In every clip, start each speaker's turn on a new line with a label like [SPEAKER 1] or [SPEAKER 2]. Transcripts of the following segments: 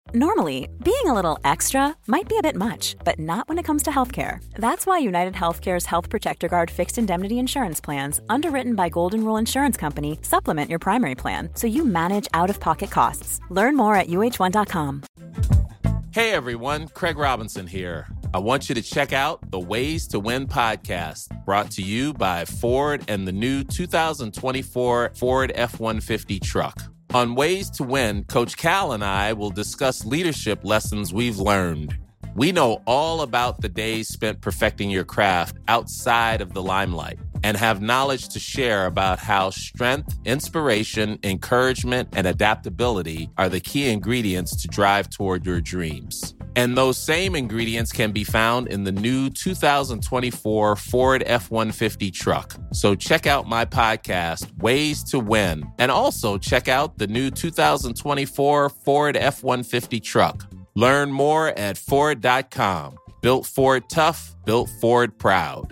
[SPEAKER 1] Normally, being a little extra might be a bit much, but not when it comes to healthcare. That's why United Healthcare's Health Protector Guard fixed indemnity insurance plans, underwritten by Golden Rule Insurance Company, supplement your primary plan so you manage out-of-pocket costs. Learn more at uh1.com.
[SPEAKER 2] Hey everyone, Craig Robinson here. I want you to check out the Ways to Win podcast, brought to you by Ford and the new 2024 Ford F-150 truck. On Ways to Win, Coach Cal and I will discuss leadership lessons we've learned. We know all about the days spent perfecting your craft outside of the limelight and have knowledge to share about how strength, inspiration, encouragement, and adaptability are the key ingredients to drive toward your dreams. And those same ingredients can be found in the new 2024 Ford F-150 truck. So check out my podcast, Ways to Win, and also check out the new 2024 Ford F-150 truck. Learn more at Ford.com. Built Ford tough, built Ford proud.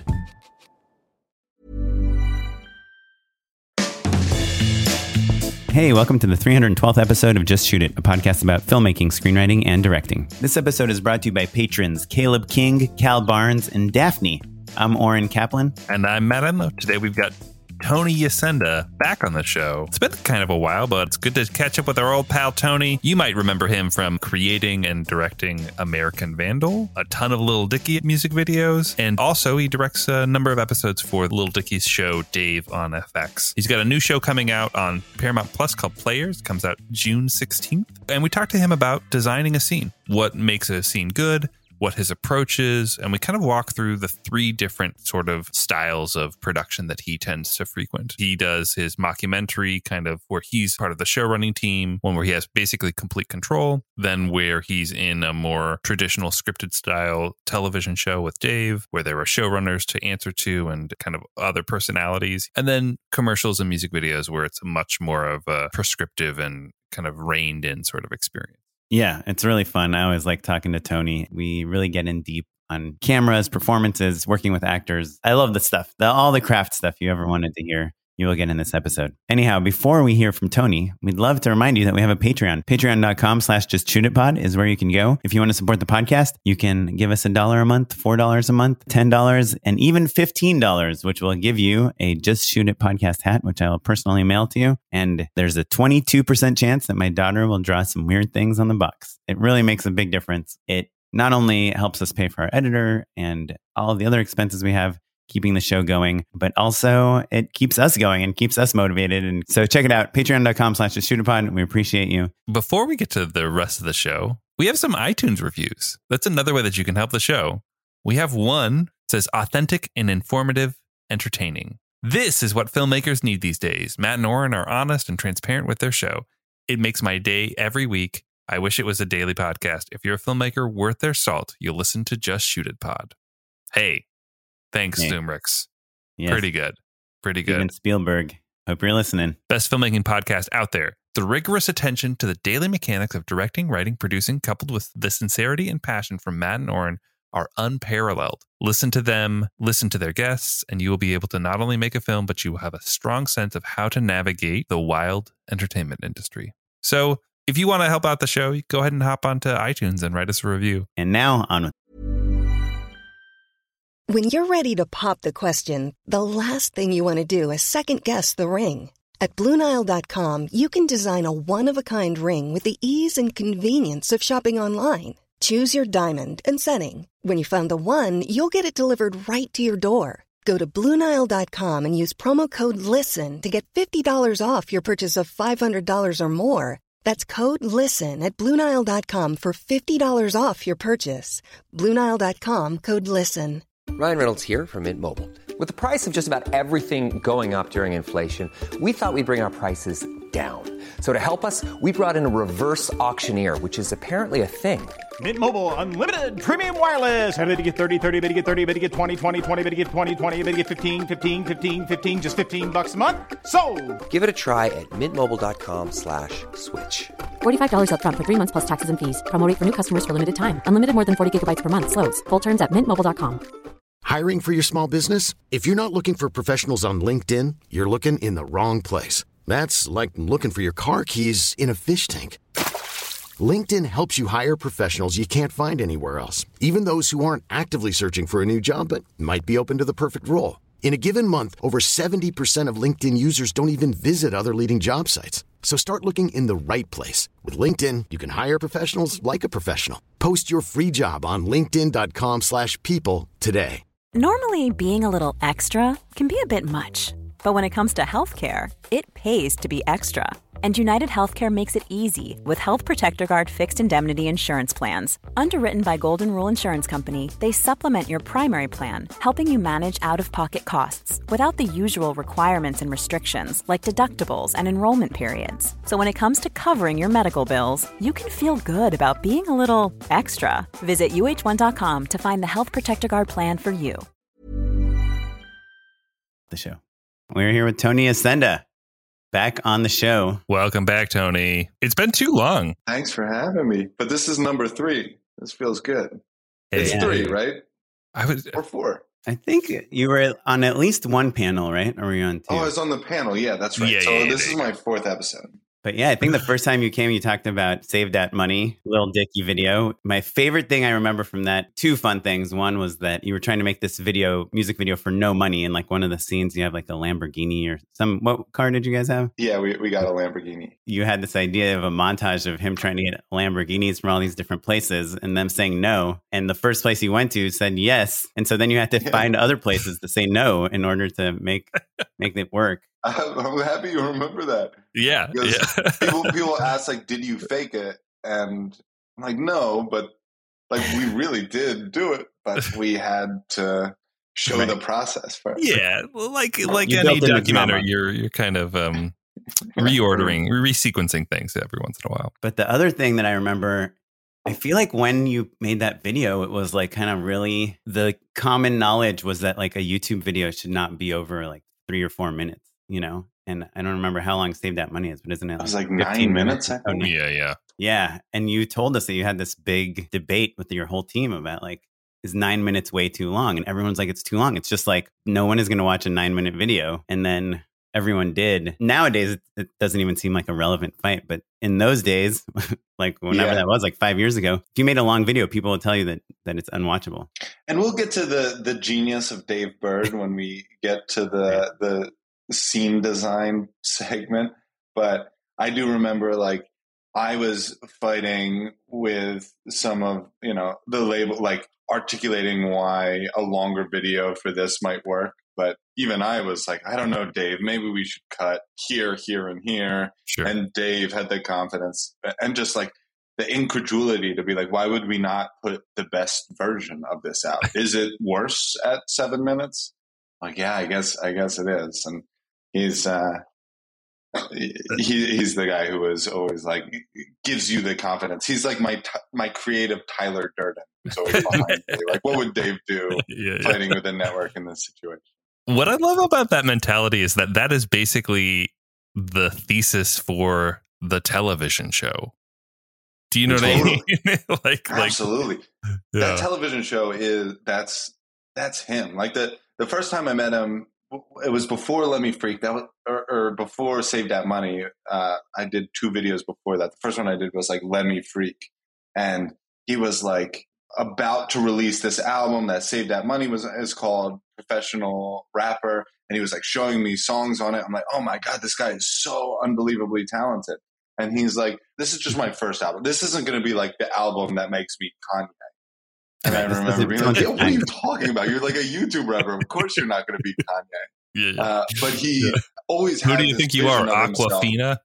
[SPEAKER 3] Hey, welcome to the 312th episode of Just Shoot It, a podcast about filmmaking, screenwriting, and directing. This episode is brought to you by patrons Caleb King, Cal Barnes, and Daphne. I'm Oren Kaplan.
[SPEAKER 4] And I'm Matt Enlow. Today we've got Tony Yacenda back on the show. It's been kind of a while, but it's good to catch up with our old pal Tony. You might remember him from creating and directing American Vandal, a ton of Lil Dicky music videos, and also he directs a number of episodes for Lil Dicky's show Dave on FX. He's got a new show coming out on Paramount Plus called Players. It comes out June 16th. And we talked to him about designing a scene, what makes a scene good, what his approach is, and we kind of walk through the three different sort of styles of production that he tends to frequent. He does his mockumentary kind of where he's part of the show running team, one where he has basically complete control, then where he's in a more traditional scripted style television show with Dave, where there are showrunners to answer to and kind of other personalities, and then commercials and music videos where it's much more of a prescriptive and kind of reined in sort of experience.
[SPEAKER 3] Yeah, it's really fun. I always like talking to Tony. We really get in deep on cameras, performances, working with actors. I love the stuff, all the craft stuff you ever wanted to hear. You will get in this episode. Anyhow, before we hear from Tony, we'd love to remind you that we have a Patreon. Patreon.com/JustShootItPod is where you can go. If you want to support the podcast, you can give us $1 a month, $4 a month, $10, and even $15, which will give you a Just Shoot It podcast hat, which I will personally mail to you. And there's a 22% chance that my daughter will draw some weird things on the box. It really makes a big difference. It not only helps us pay for our editor and all of the other expenses we have, keeping the show going, but also it keeps us going and keeps us motivated. And so check it out, patreon.com/JustShootItPod. We appreciate you.
[SPEAKER 4] Before we get to the rest of the show, we have some iTunes reviews. That's another way that you can help the show. We have one that says authentic and informative, entertaining. This is what filmmakers need these days. Matt and Oren are honest and transparent with their show. It makes my day every week. I wish it was a daily podcast. If you're a filmmaker worth their salt, you'll listen to Just Shoot It Pod. Hey. Thanks, Zoomrix.
[SPEAKER 3] Yes.
[SPEAKER 4] Pretty good. Pretty good.
[SPEAKER 3] Steven Spielberg. Hope you're listening.
[SPEAKER 4] Best filmmaking podcast out there. The rigorous attention to the daily mechanics of directing, writing, producing, coupled with the sincerity and passion from Matt and Oren are unparalleled. Listen to them, listen to their guests, and you will be able to not only make a film, but you will have a strong sense of how to navigate the wild entertainment industry. So if you want to help out the show, go ahead and hop onto iTunes and write us a review.
[SPEAKER 3] And now on with
[SPEAKER 5] When you're ready to pop the question, the last thing you want to do is second-guess the ring. At BlueNile.com, you can design a one-of-a-kind ring with the ease and convenience of shopping online. Choose your diamond and setting. When you find the one, you'll get it delivered right to your door. Go to BlueNile.com and use promo code LISTEN to get $50 off your purchase of $500 or more. That's code LISTEN at BlueNile.com for $50 off your purchase. BlueNile.com, code LISTEN.
[SPEAKER 6] Ryan Reynolds here from Mint Mobile. With the price of just about everything going up during inflation, we thought we'd bring our prices down. So to help us, we brought in a reverse auctioneer, which is apparently a thing.
[SPEAKER 7] Mint Mobile Unlimited Premium Wireless. How to get 30, 30, how to get 30, how to get 20, 20, 20, how to get 20, 20, how to get 15, 15, 15, 15, just $15 a month? Sold!
[SPEAKER 6] Give it a try at mintmobile.com/switch.
[SPEAKER 1] $45 up front for 3 months plus taxes and fees. Promo rate for new customers for limited time. Unlimited more than 40 gigabytes per month. Slows full terms at mintmobile.com.
[SPEAKER 8] Hiring for your small business? If you're not looking for professionals on LinkedIn, you're looking in the wrong place. That's like looking for your car keys in a fish tank. LinkedIn helps you hire professionals you can't find anywhere else, even those who aren't actively searching for a new job but might be open to the perfect role. In a given month, over 70% of LinkedIn users don't even visit other leading job sites. So start looking in the right place. With LinkedIn, you can hire professionals like a professional. Post your free job on linkedin.com/people today.
[SPEAKER 1] Normally, being a little extra can be a bit much. But when it comes to healthcare, it pays to be extra. And United Healthcare makes it easy with Health Protector Guard fixed indemnity insurance plans. Underwritten by Golden Rule Insurance Company, they supplement your primary plan, helping you manage out-of-pocket costs without the usual requirements and restrictions like deductibles and enrollment periods. So when it comes to covering your medical bills, you can feel good about being a little extra. Visit uh1.com to find the Health Protector Guard plan for you.
[SPEAKER 3] The show. We're here with Tony Yacenda. Back on the show.
[SPEAKER 4] Welcome back, Tony. It's been too long.
[SPEAKER 9] Thanks for having me. But this is number 3. This feels good. It's 3, right? Or 4.
[SPEAKER 3] I think you were on at least one panel, right? Or were you on 2?
[SPEAKER 9] Oh, I was on the panel. Yeah, that's right. This is my 4th episode.
[SPEAKER 3] But yeah, I think the first time you came, you talked about Save That Money, Lil Dicky video. My favorite thing I remember from that, 2 fun things. One was that you were trying to make this music video for no money. And like one of the scenes, you have like a Lamborghini or what car did you guys have?
[SPEAKER 9] Yeah, we got a Lamborghini.
[SPEAKER 3] You had this idea of a montage of him trying to get Lamborghinis from all these different places and them saying no. And the first place he went to said yes. And so then you had to find other places to say no in order to make it work.
[SPEAKER 9] I'm happy you remember that.
[SPEAKER 4] Yeah.
[SPEAKER 9] People ask, like, did you fake it? And I'm like, no, but like we really did do it, but we had to show the process first.
[SPEAKER 4] Yeah, well, like any documentary, you're kind of resequencing things every once in a while.
[SPEAKER 3] But the other thing that I remember, I feel like when you made that video, it was like kind of really the common knowledge was that like a YouTube video should not be over like 3 or 4 minutes. You know, and I don't remember how long Save That Money is, but isn't it?
[SPEAKER 9] It was like 9 minutes. I think.
[SPEAKER 4] Yeah.
[SPEAKER 3] And you told us that you had this big debate with your whole team about like, is 9 minutes way too long? And everyone's like, it's too long. It's just like, no one is going to watch a 9-minute video. And then everyone did. Nowadays, it doesn't even seem like a relevant fight. But in those days, like whenever that was, like 5 years ago, if you made a long video, people will tell you that it's unwatchable.
[SPEAKER 9] And we'll get to the genius of Dave Bird when we get to the scene design segment, but I do remember like I was fighting with some of the label, like articulating why a longer video for this might work, but even I was like, I don't know, Dave, maybe we should cut here, and here.
[SPEAKER 4] Sure. And
[SPEAKER 9] Dave had the confidence and just like the incredulity to be like, why would we not put the best version of this out? Is it worse at 7 minutes? Like, yeah, I guess it is. And he's the guy who is always like gives you the confidence. He's like my creative Tyler Durden. Who's always behind me. Like, what would Dave do fighting with a network in this situation?
[SPEAKER 4] What I love about that mentality is that is basically the thesis for the television show. Do you know what I mean?
[SPEAKER 9] Absolutely. That television show that's him. Like the first time I met him, it was before Let Me Freak. That was or before Save That Money. I did 2 videos before that. The first one I did was like Let Me Freak, and he was like about to release this album that Save That Money is called Professional Rapper, and he was like showing me songs on it. I'm like, oh my god, this guy is so unbelievably talented. And he's like, this is just my first album. This isn't going to be like the album that makes me Kanye. And I remember being like, what are you talking about? You're like a YouTube rapper. Of course you're not going to be Kanye.
[SPEAKER 4] Yeah.
[SPEAKER 9] But he always had
[SPEAKER 4] Who do you think you are, Aquafina?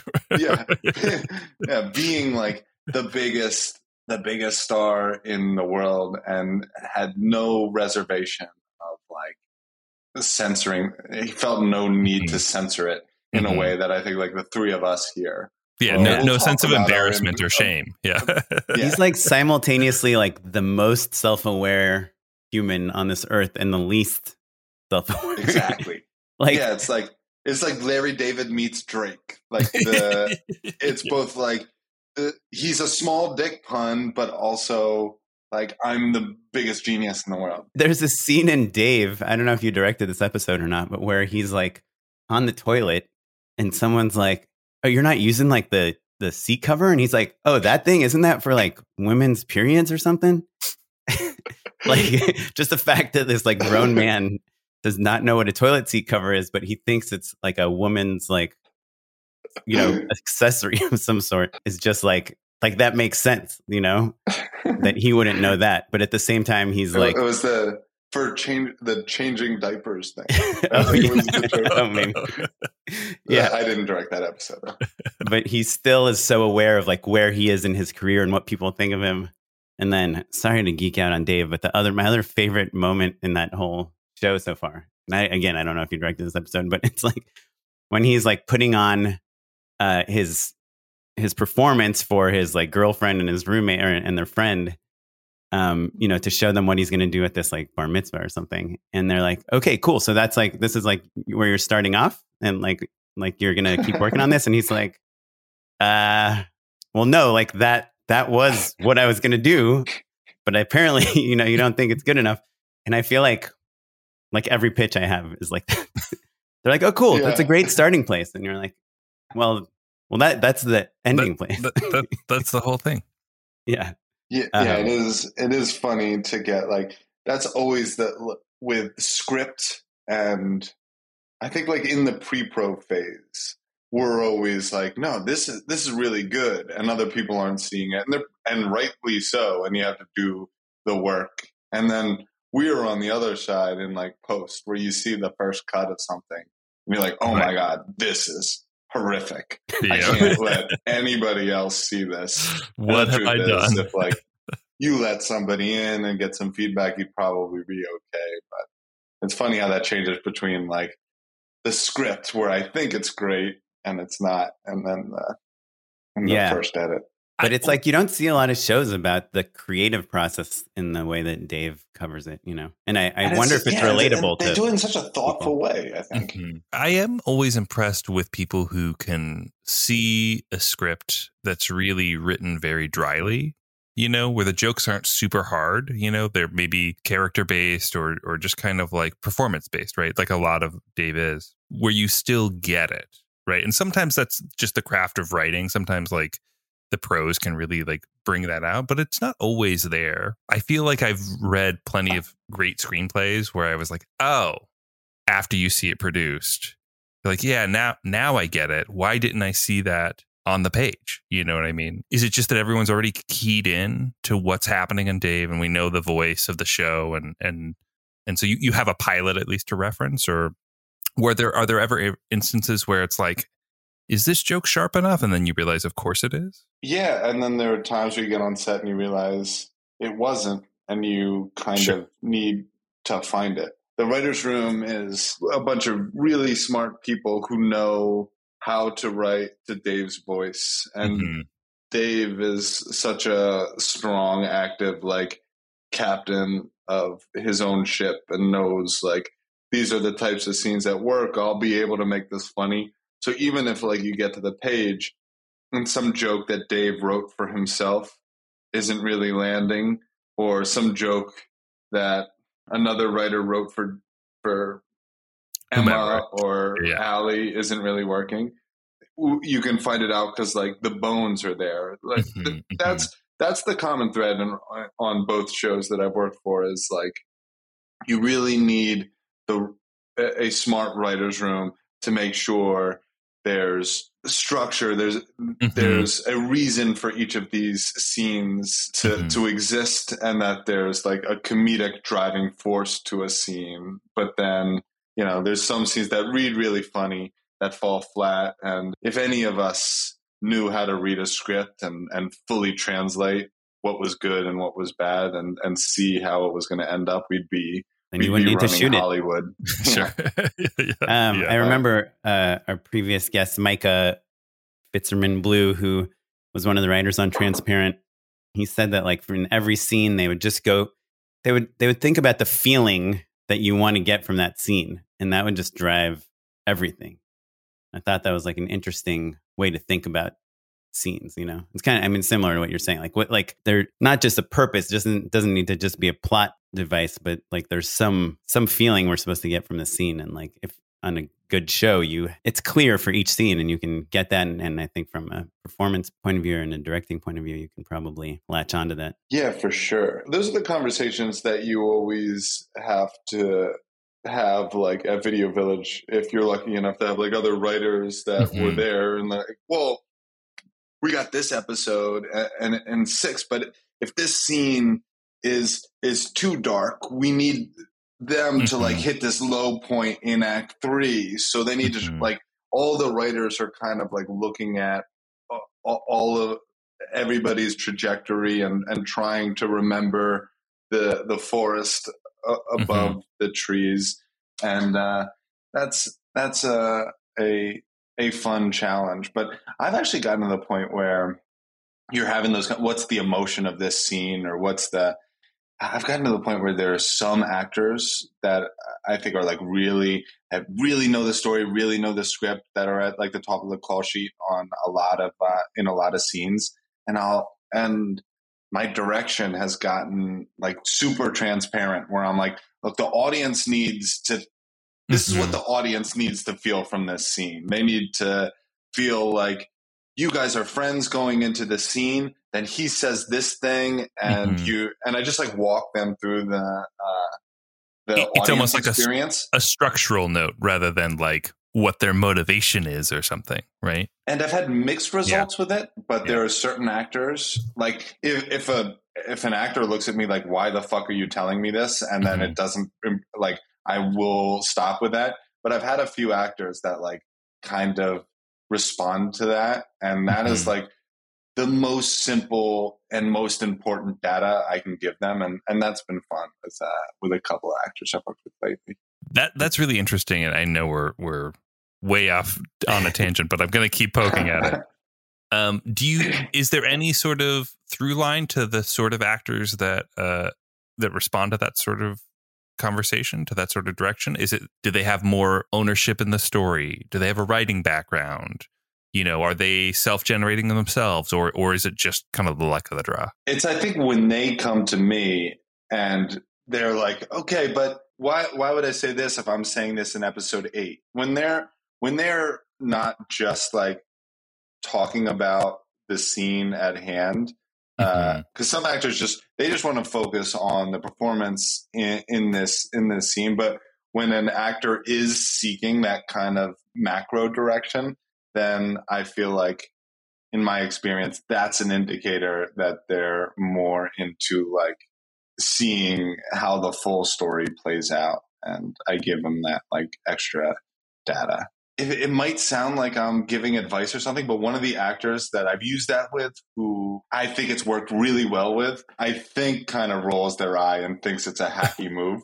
[SPEAKER 9] Yeah, being like the biggest star in the world and had no reservation of like censoring. He felt no need to censor it in a way that I think like the 3 of us here.
[SPEAKER 4] Yeah, no sense of embarrassment or shame. Yeah.
[SPEAKER 3] He's like simultaneously like the most self-aware human on this earth and the least self-aware.
[SPEAKER 9] Exactly. It's like Larry David meets Drake. Like it's both like he's a small dick pun, but also like I'm the biggest genius in the world.
[SPEAKER 3] There's a scene in Dave, I don't know if you directed this episode or not, but where he's like on the toilet and someone's like, oh, you're not using like the the seat cover, and he's like, "Oh, that thing, isn't that for like women's periods or something?" Like, just the fact that this like grown man does not know what a toilet seat cover is, but he thinks it's like a woman's like, you know, accessory of some sort, is just like that makes sense, you know, that he wouldn't know that. But at the same time, he's like,
[SPEAKER 9] it was the changing diapers thing.
[SPEAKER 3] Maybe. Yeah,
[SPEAKER 9] I didn't direct that episode,
[SPEAKER 3] but he still is so aware of like where he is in his career and what people think of him. And then, sorry to geek out on Dave, but my other favorite moment in that whole show so far, and I don't know if you directed this episode, but it's like when he's like putting on his performance for his like girlfriend and his roommate and their friend, you know, to show them what he's going to do at this like bar mitzvah or something. And they're like, okay, cool. So that's like, this is like where you're starting off, and like you're going to keep working on this. And he's like, well, no, like that was what I was going to do, but apparently, you know, you don't think it's good enough. And I feel like every pitch I have is like that. They're like, oh, cool. Yeah. That's a great starting place. And you're like, well, that's the ending place.
[SPEAKER 4] That's the whole thing.
[SPEAKER 3] Yeah.
[SPEAKER 9] Yeah. It is funny to get like, that's always with script. And I think like in the pre-pro phase, we're always like, no, this is really good, and other people aren't seeing it, and rightly so, and you have to do the work. And then we're on the other side in like post, where you see the first cut of something, and you're like, oh my God, this is horrific. Yeah. I can't let anybody else see this.
[SPEAKER 4] What have I done?
[SPEAKER 9] If like you let somebody in and get some feedback, you'd probably be okay. But it's funny how that changes between like the script, where I think it's great and it's not, and then the first edit.
[SPEAKER 3] But it's like you don't see a lot of shows about the creative process in the way that Dave covers it, you know. And I wonder if it's relatable.
[SPEAKER 9] They do it in such a thoughtful way, I think.
[SPEAKER 4] Mm-hmm. I am always impressed with people who can see a script that's really written very dryly, you know, where the jokes aren't super hard, you know, they're maybe character based or just kind of like performance based, right? Like a lot of Dave is, where you still get it, right? And sometimes that's just the craft of writing. Sometimes like the pros can really like bring that out, but it's not always there. I feel like I've read plenty of great screenplays where I was like, oh, after you see it produced, you're like, yeah, now I get it. Why didn't I see that on the page? You know what I mean? Is it just that everyone's already keyed in to what's happening in Dave, and we know the voice of the show, and so you have a pilot at least to reference? Or are there ever instances where it's like, is this joke sharp enough? And then you realize, of course it is.
[SPEAKER 9] Yeah. And then there are times where you get on set and you realize it wasn't, and you kind of need to find it. The writer's room is a bunch of really smart people who know how to write to Dave's voice. And Dave is such a strong, active, like captain of his own ship, and knows like, these are the types of scenes that work. I'll be able to make this funny. So even if like you get to the page and some joke that Dave wrote for himself isn't really landing, or some joke that another writer wrote for Emma or Allie isn't really working, you can find it out because like the bones are there. Like that's the common thread on both shows that I've worked for, is like you really need a smart writer's room to make sure there's structure, there's a reason for each of these scenes to exist, and that there's like a comedic driving force to a scene. But then, you know, there's some scenes that read really funny that fall flat, and if any of us knew how to read a script and fully translate what was good and what was bad and see how it was going to end up, we'd be
[SPEAKER 3] you wouldn't need to shoot
[SPEAKER 9] Hollywood.
[SPEAKER 3] Sure. I remember our previous guest, Micah Fitzerman Blue, who was one of the writers on Transparent. He said that like in every scene, they would just go, they would think about the feeling that you want to get from that scene, and that would just drive everything. I thought that was like an interesting way to think about scenes, you know. It's kind of, I mean, similar to what you're saying. Like they're not just a purpose, doesn't need to just be a plot device, but like there's some feeling we're supposed to get from the scene. And like on a good show, it's clear for each scene and you can get that. And I think from a performance point of view and a directing point of view, you can probably latch onto that.
[SPEAKER 9] Yeah, for sure. Those are the conversations that you always have to have, like at Video Village, if you're lucky enough to have like other writers that were there and like, well, we got this episode and 6, but if this scene is too dark, we need them to like hit this low point in Act 3. So they need to like, all the writers are kind of like looking at all of everybody's trajectory and trying to remember the forest above the trees. And that's a fun challenge. But I've actually gotten to the point where you're having those, what's the emotion of this scene, or I've gotten to the point where there are some actors that I think are like really know the story, really know the script, that are at like the top of the call sheet on in a lot of scenes. And my direction has gotten like super transparent, where I'm like, look, this is what the audience needs to feel from this scene. They need to feel like you guys are friends going into the scene. Then he says this thing, and I just like walk them through the
[SPEAKER 4] it's almost like
[SPEAKER 9] experience.
[SPEAKER 4] a structural note rather than like what their motivation is or something, right?
[SPEAKER 9] And I've had mixed results with it, but there are certain actors, like if an actor looks at me like, why the fuck are you telling me this? And then it doesn't, like, I will stop with that. But I've had a few actors that like kind of respond to that. And that is like the most simple and most important data I can give them. And that's been fun with a couple of actors I've worked with lately.
[SPEAKER 4] That's really interesting. And I know we're way off on a tangent, but I'm going to keep poking at it. Is there any sort of through line to the sort of actors that respond to that sort of conversation, to that sort of direction? Do they have more ownership in the story? Do they have a writing background? Are they self-generating themselves, or is it just kind of the luck of the draw?
[SPEAKER 9] It's, I think, when they come to me and they're like, okay, but why would I say this if I'm saying this in episode 8? When they're not just like talking about the scene at hand, because some actors just want to focus on the performance in this scene. But when an actor is seeking that kind of macro direction, then I feel like, in my experience, that's an indicator that they're more into like seeing how the full story plays out. And I give them that like extra data. It might sound like I'm giving advice or something, but one of the actors that I've used that with, who I think it's worked really well with, I think kind of rolls their eye and thinks it's a hacky move.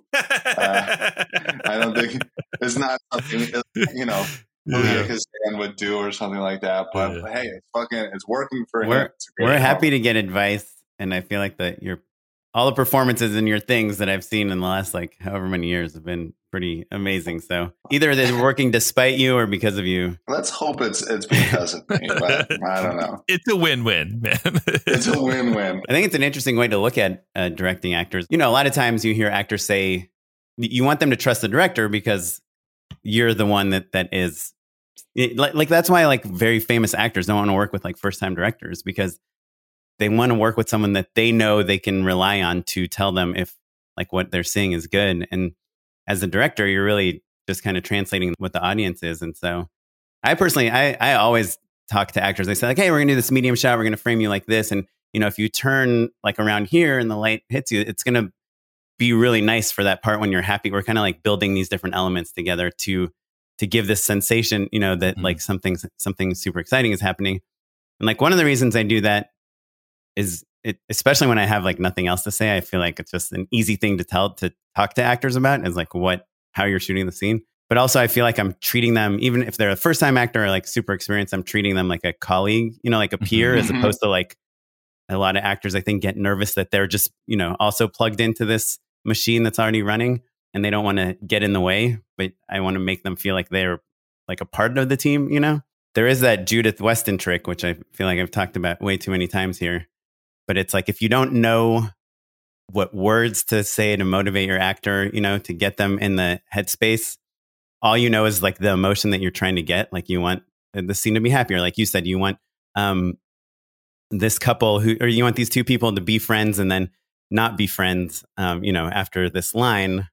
[SPEAKER 9] I don't think it's not something, Elia Kazan would do or something like that. But hey, it's working for him.
[SPEAKER 3] We're happy to get advice, and I feel like all the performances in your things that I've seen in the last like however many years have been pretty amazing. So either they're working despite you or because of you.
[SPEAKER 9] Let's hope it's because of me, but I don't know.
[SPEAKER 4] It's a win-win, man.
[SPEAKER 9] It's a win-win.
[SPEAKER 3] I think it's an interesting way to look at directing actors. A lot of times you hear actors say you want them to trust the director because you're the one that is like that's why like very famous actors don't want to work with like first-time directors, because they want to work with someone that they know they can rely on to tell them if like what they're seeing is good. And as a director, you're really just kind of translating what the audience is. And so I personally, I always talk to actors. I say like, hey, we're going to do this medium shot. We're going to frame you like this. And, if you turn like around here and the light hits you, it's going to be really nice for that part when you're happy. We're kind of like building these different elements together to give this sensation, that like something super exciting is happening. And like one of the reasons I do that is especially when I have like nothing else to say, I feel like it's just an easy thing to talk to actors about, is like how you're shooting the scene. But also I feel like I'm treating them, even if they're a first time actor or like super experienced, I'm treating them like a colleague, like a peer, as opposed to like a lot of actors, I think, get nervous that they're just, also plugged into this machine that's already running and they don't want to get in the way. But I want to make them feel like they're like a part of the team, There is that Judith Weston trick, which I feel like I've talked about way too many times here. But it's like, if you don't know what words to say to motivate your actor, to get them in the headspace, all you know is like the emotion that you're trying to get. Like you want the scene to be happier. Like you said, you want this couple or you want these two people to be friends and then not be friends. After this line,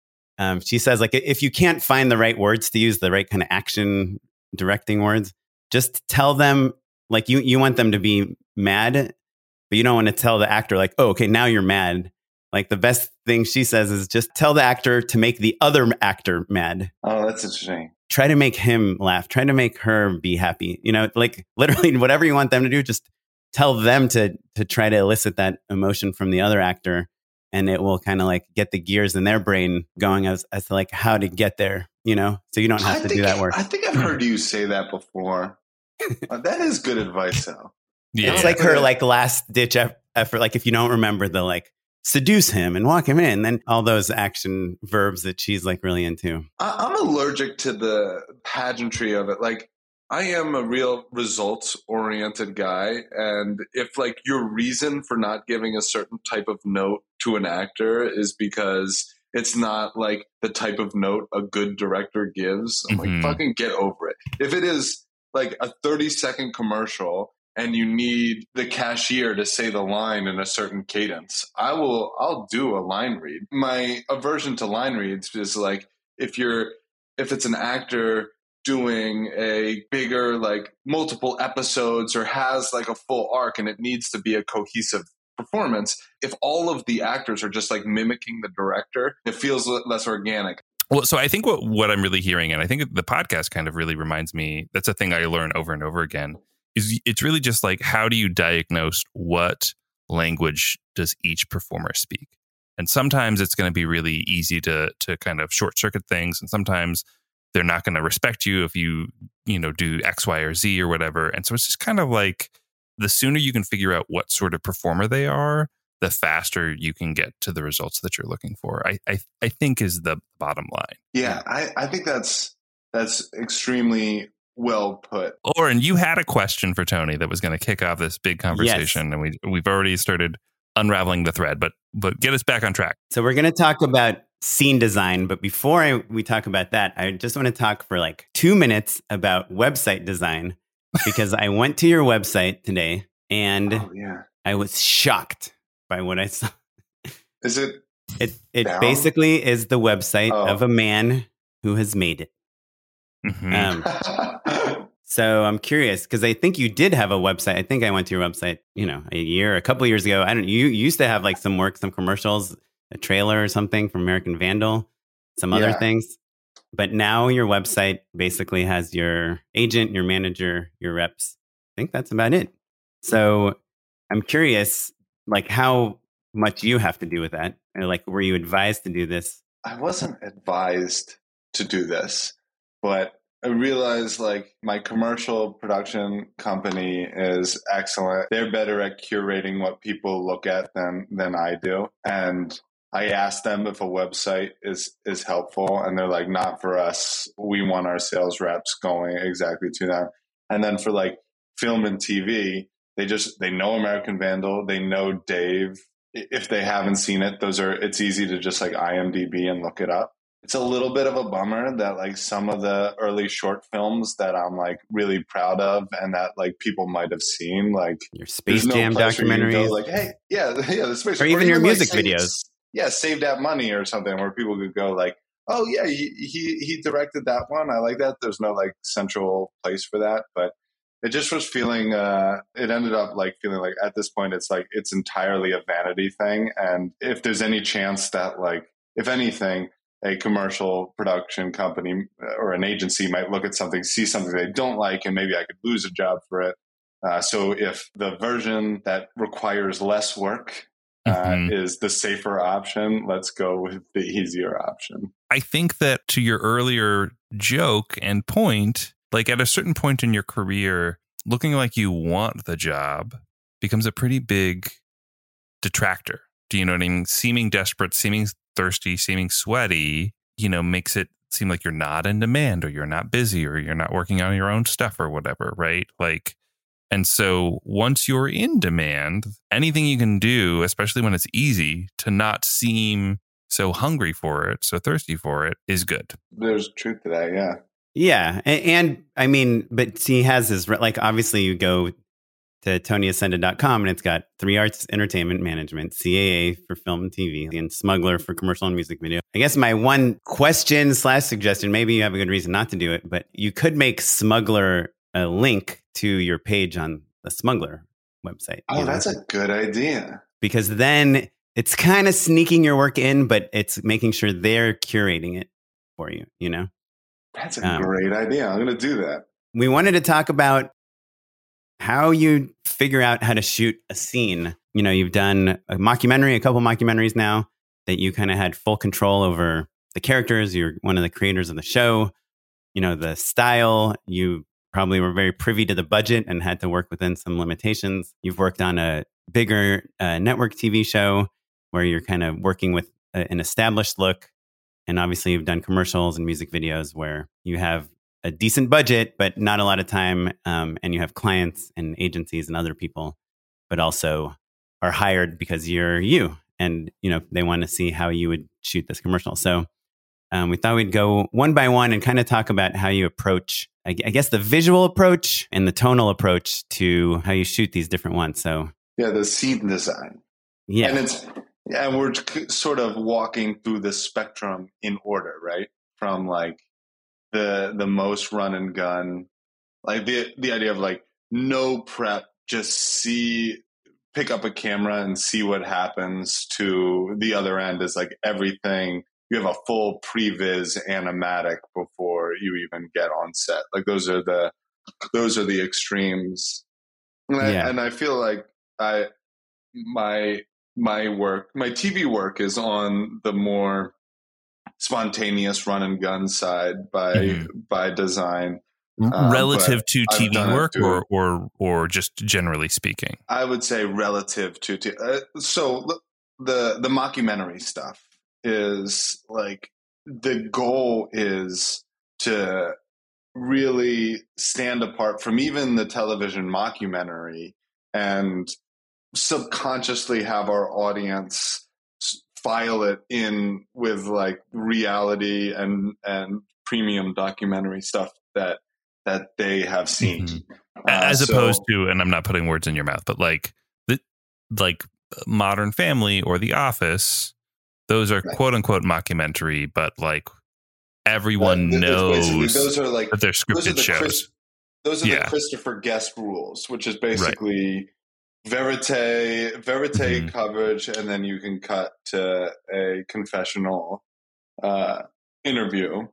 [SPEAKER 3] she says, like, if you can't find the right words to use, the right kind of action directing words, just tell them, like, you want them to be mad, but you don't want to tell the actor, like, oh, okay, now you're mad. Like, the best thing she says is just tell the actor to make the other actor mad.
[SPEAKER 9] Oh, that's interesting.
[SPEAKER 3] Try to make him laugh. Try to make her be happy. Like, literally, whatever you want them to do, just tell them to try to elicit that emotion from the other actor. And it will kind of like get the gears in their brain going as to like how to get there, so you don't have to do that work.
[SPEAKER 9] I think I've heard you say that before. That is good advice, though.
[SPEAKER 3] Yeah. It's like her like last ditch effort. Like if you don't remember the like seduce him and walk him in, then all those action verbs that she's like really into.
[SPEAKER 9] I'm allergic to the pageantry of it. Like I am a real results-oriented guy, and if like your reason for not giving a certain type of note to an actor is because it's not like the type of note a good director gives, I'm like, fucking get over it. If it is like a 30-second commercial and you need the cashier to say the line in a certain cadence, I'll do a line read. My aversion to line reads is like if it's an actor doing a bigger, like multiple episodes or has like a full arc and it needs to be a cohesive performance, if all of the actors are just like mimicking the director, it feels less organic.
[SPEAKER 4] Well, so I think what I'm really hearing, and I think the podcast kind of really reminds me, that's a thing I learn over and over again, is it's really just like, how do you diagnose what language does each performer speak? And sometimes it's going to be really easy to kind of short circuit things, and sometimes they're not going to respect you if you do X, Y, or Z or whatever. And so it's just kind of like the sooner you can figure out what sort of performer they are, the faster you can get to the results that you're looking for. I think is the bottom line.
[SPEAKER 9] Yeah, I think that's extremely well put.
[SPEAKER 4] Oren, you had a question for Tony that was going to kick off this big conversation, yes. And we've already started unraveling the thread, but get us back on track.
[SPEAKER 3] So we're going to talk about scene design, but before we talk about that, I just want to talk for like 2 minutes about website design, because I went to your website today and I was shocked by what I saw.
[SPEAKER 9] Is it?
[SPEAKER 3] It basically is the website of a man who has made it. Mm-hmm. So I'm curious, because I think you did have a website. I think I went to your website, a couple of years ago. You used to have like some commercials, a trailer or something from American Vandal, some other things. But now your website basically has your agent, your manager, your reps. I think that's about it. So I'm curious, like how much you have to do with that. Or like, were you advised to do this?
[SPEAKER 9] I wasn't advised to do this, but I realized like my commercial production company is excellent. They're better at curating what people look at than I do. And I asked them if a website is helpful, and they're like, not for us. We want our sales reps going exactly to them. And then for like film and TV, they know American Vandal. They know Dave. If they haven't seen it, it's easy to just like IMDb and look it up. It's a little bit of a bummer that like some of the early short films that I'm like really proud of and that like people might have seen, like
[SPEAKER 3] your Space Jam documentaries,
[SPEAKER 9] like, hey, the Space,
[SPEAKER 3] or even your music videos.
[SPEAKER 9] Save That Money or something, where people could go like, oh yeah, he directed that one. I like that. There's no like central place for that, but it just was feeling, it ended up like feeling like at this point, it's like, it's entirely a vanity thing. And if there's any chance that like, if anything, a commercial production company or an agency might look at something, see something they don't like, and maybe I could lose a job for it. So if the version that requires less work is the safer option, let's go with the easier option.
[SPEAKER 4] I think that to your earlier joke and point, like at a certain point in your career, looking like you want the job becomes a pretty big detractor. Do you know what I mean? Seeming desperate, seeming thirsty, seeming sweaty, makes it seem like you're not in demand, or you're not busy, or you're not working on your own stuff or whatever, right? Like, and so once you're in demand, anything you can do, especially when it's easy, to not seem so hungry for it, so thirsty for it, is good.
[SPEAKER 9] There's truth to that, yeah.
[SPEAKER 3] Yeah. And I mean, but he has his, like, obviously you go to TonyYesenda.com and it's got 3 Arts Entertainment Management, CAA for film and TV, and Smuggler for commercial and music video. I guess my one question / suggestion, maybe you have a good reason not to do it, but you could make Smuggler a link to your page on the Smuggler website.
[SPEAKER 9] Oh, that's a good idea.
[SPEAKER 3] Because then it's kind of sneaking your work in, but it's making sure they're curating it for you, you know?
[SPEAKER 9] That's a great idea. I'm going to do that.
[SPEAKER 3] We wanted to talk about how you figure out how to shoot a scene. You know, you've done a mockumentary, a couple mockumentaries now that you kind of had full control over the characters. You're one of the creators of the show. You know, the style, you probably were very privy to the budget and had to work within some limitations. You've worked on a bigger network TV show where you're kind of working with an established look. And obviously you've done commercials and music videos where you have a decent budget, but not a lot of time. And you have clients and agencies and other people, but also are hired because you're you. And, you know, they want to see how you would shoot this commercial. So we thought we'd go one by one and kind of talk about how you approach, I guess, the visual approach and the tonal approach to how you shoot these different ones. So
[SPEAKER 9] yeah, the scene design.
[SPEAKER 3] Yeah.
[SPEAKER 9] And we're sort of walking through the spectrum in order, right? From like the most run and gun, like the idea of like no prep, just pick up a camera and see what happens, to the other end is like everything. You have a full previs animatic before you even get on set. Like those are the extremes. And I feel like my TV work is on the more spontaneous run and gun side by design.
[SPEAKER 4] Relative to TV work or just generally speaking?
[SPEAKER 9] I would say relative to so the mockumentary stuff is like, the goal is to really stand apart from even the television mockumentary and subconsciously have our audience file it in with like reality and premium documentary stuff that they have seen.
[SPEAKER 4] Mm-hmm. As opposed to, and I'm not putting words in your mouth, but like Modern Family or The Office, those are quote unquote mockumentary, but like everyone knows
[SPEAKER 9] those are like
[SPEAKER 4] that they're scripted shows.
[SPEAKER 9] Those are the Christopher Guest rules, which is basically verite coverage, and then you can cut to a confessional interview.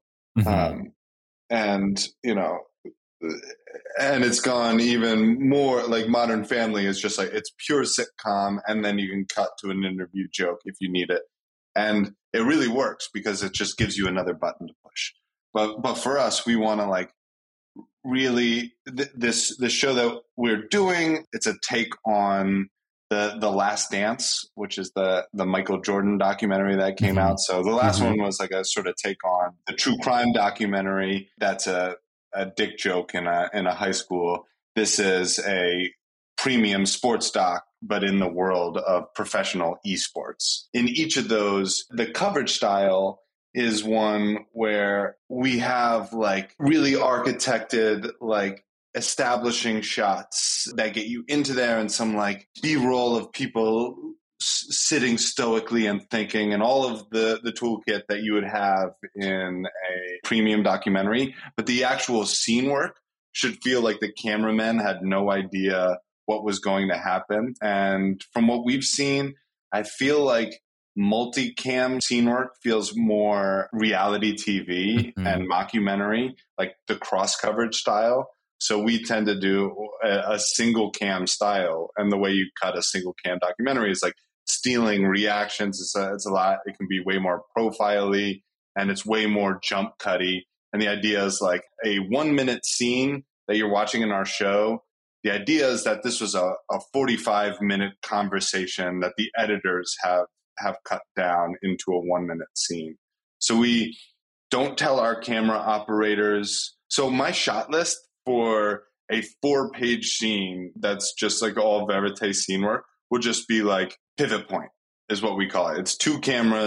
[SPEAKER 9] And you know, and it's gone even more like Modern Family is just like, it's pure sitcom, and then you can cut to an interview joke if you need it. And it really works because it just gives you another button to push. But for us, we want to like really this show that we're doing. It's a take on the Last Dance, which is the Michael Jordan documentary that came out. So the last one was like a sort of take on the true crime documentary. That's a dick joke in a high school. This is a premium sports doc, but in the world of professional esports. In each of those, the coverage style is one where we have like really architected, like establishing shots that get you into there, and some like B-roll of people sitting stoically and thinking, and all of the toolkit that you would have in a premium documentary. But the actual scene work should feel like the cameramen had no idea what was going to happen. And from what we've seen, I feel like multicam scene work feels more reality TV and mockumentary, like the cross coverage style. So we tend to do a single cam style. And the way you cut a single cam documentary is like stealing reactions. It's a lot. It can be way more profile-y, and it's way more jump cutty. And the idea is like a 1 minute scene that you're watching in our show. The idea is that this was a 45-minute conversation that the editors have cut down into a 1 minute scene. So we don't tell our camera operators. So my shot list for a 4-page scene that's just like all verite scene work will just be like pivot point is what we call it. It's 2 cameras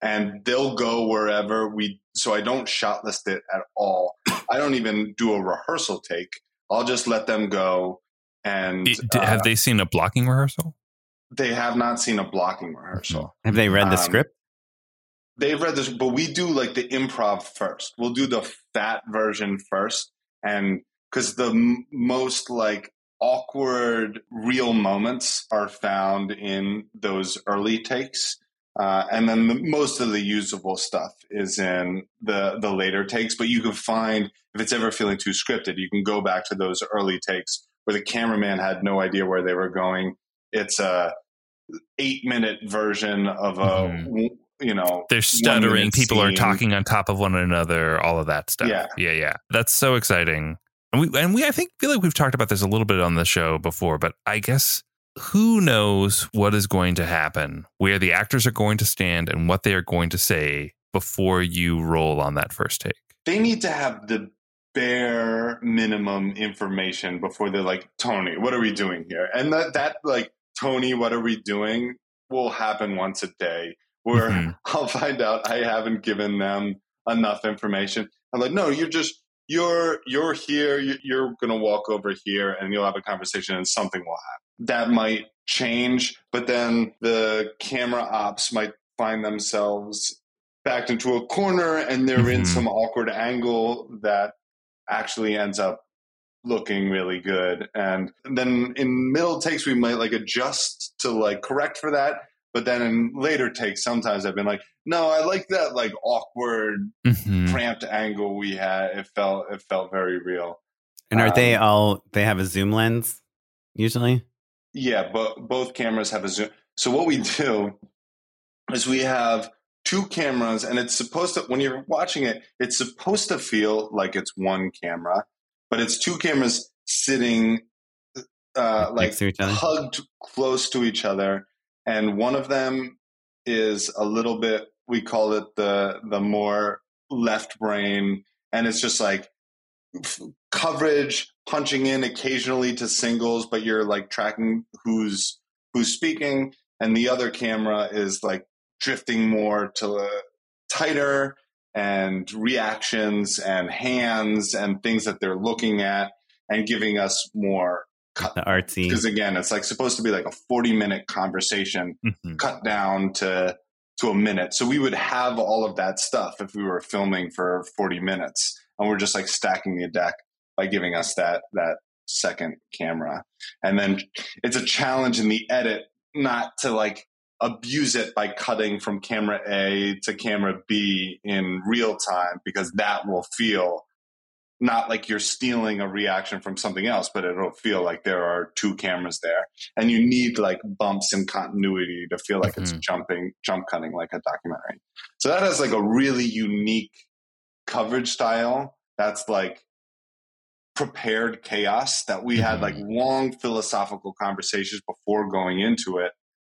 [SPEAKER 9] and they'll go wherever so I don't shot list it at all. I don't even do a rehearsal take. I'll just let them go. And
[SPEAKER 4] have they seen a blocking rehearsal?
[SPEAKER 9] They have not seen a blocking rehearsal.
[SPEAKER 3] Have they read the script?
[SPEAKER 9] They've read this, but we do like the improv first. We'll do the fat version first. And because the most like awkward real moments are found in those early takes. And then most of the usable stuff is in the later takes. But you can find, if it's ever feeling too scripted, you can go back to those early takes where the cameraman had no idea where they were going. It's a 8-minute version of a,
[SPEAKER 4] they're stuttering. People are talking on top of one another, all of that stuff. Yeah. That's so exciting. And we I feel like we've talked about this a little bit on the show before, but I guess who knows what is going to happen, where the actors are going to stand and what they are going to say before you roll on that first take.
[SPEAKER 9] They need to have the bare minimum information before they're like, Tony, what are we doing here? And that like, Tony, what are we doing will happen once a day where I'll find out I haven't given them enough information. I'm like, no, you're here. You're going to walk over here and you'll have a conversation and something will happen. That might change, but then the camera ops might find themselves backed into a corner and they're in some awkward angle that actually ends up looking really good. And then in middle takes, we might like adjust to like correct for that. But then in later takes, sometimes I've been like, no, I like that like awkward, cramped angle we had. It felt very real.
[SPEAKER 3] And are they have a zoom lens usually?
[SPEAKER 9] Yeah, but both cameras have a zoom. So what we do is we have two cameras, and it's supposed to, when you're watching it, it's supposed to feel like it's one camera, but it's two cameras sitting like hugged close to each other. And one of them is a little bit, we call it the more left brain. And it's just like coverage, punching in occasionally to singles, but you're like tracking who's speaking. And the other camera is like drifting more to tighter and reactions and hands and things that they're looking at and giving us more cut.
[SPEAKER 3] The artsy.
[SPEAKER 9] Because again, it's like supposed to be like a 40-minute conversation cut down to a minute. So we would have all of that stuff if we were filming for 40 minutes and we're just like stacking the deck by giving us that second camera. And then it's a challenge in the edit not to like abuse it by cutting from camera A to camera B in real time, because that will feel not like you're stealing a reaction from something else, but it'll feel like there are two cameras there. And you need like bumps in continuity to feel like it's jump cutting like a documentary. So that has like a really unique coverage style. That's like prepared chaos that we had like long philosophical conversations before going into it.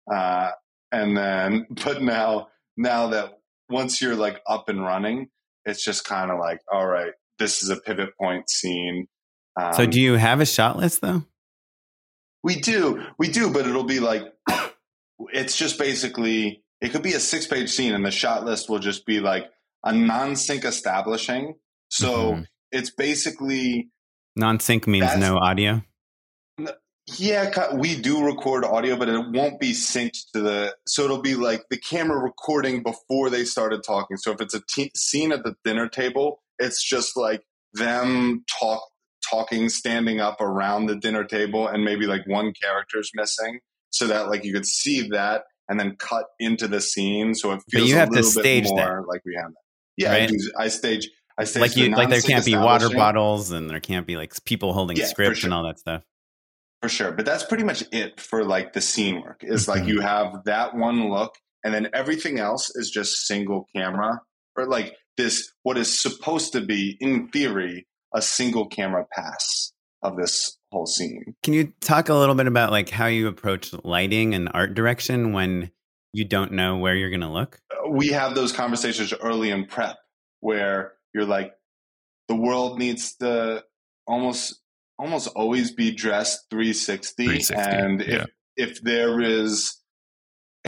[SPEAKER 9] And then, but now that once you're like up and running, it's just kind of like, all right, this is a pivot point scene.
[SPEAKER 3] So do you have a shot list though?
[SPEAKER 9] We do, but it'll be like, it's just basically, it could be a 6-page scene and the shot list will just be like a non-sync establishing. So it's basically.
[SPEAKER 3] Non-sync means no audio?
[SPEAKER 9] Yeah, we do record audio, but it won't be synced to so it'll be like the camera recording before they started talking. So if it's a scene at the dinner table, it's just like them talking, standing up around the dinner table, and maybe like one character's missing, so that like you could see that and then cut into the scene. So it feels a little bit more like we have that. Yeah,
[SPEAKER 3] right?
[SPEAKER 9] I stage
[SPEAKER 3] like there can't be water bottles and there can't be like people holding scripts and all that stuff.
[SPEAKER 9] For sure. But that's pretty much it for like the scene work is like you have that one look and then everything else is just single camera, or like this, what is supposed to be in theory, a single camera pass of this whole scene.
[SPEAKER 3] Can you talk a little bit about like how you approach lighting and art direction when you don't know where you're going to look?
[SPEAKER 9] We have those conversations early in prep where you're like, the world needs to almost always be dressed 360. And if there is a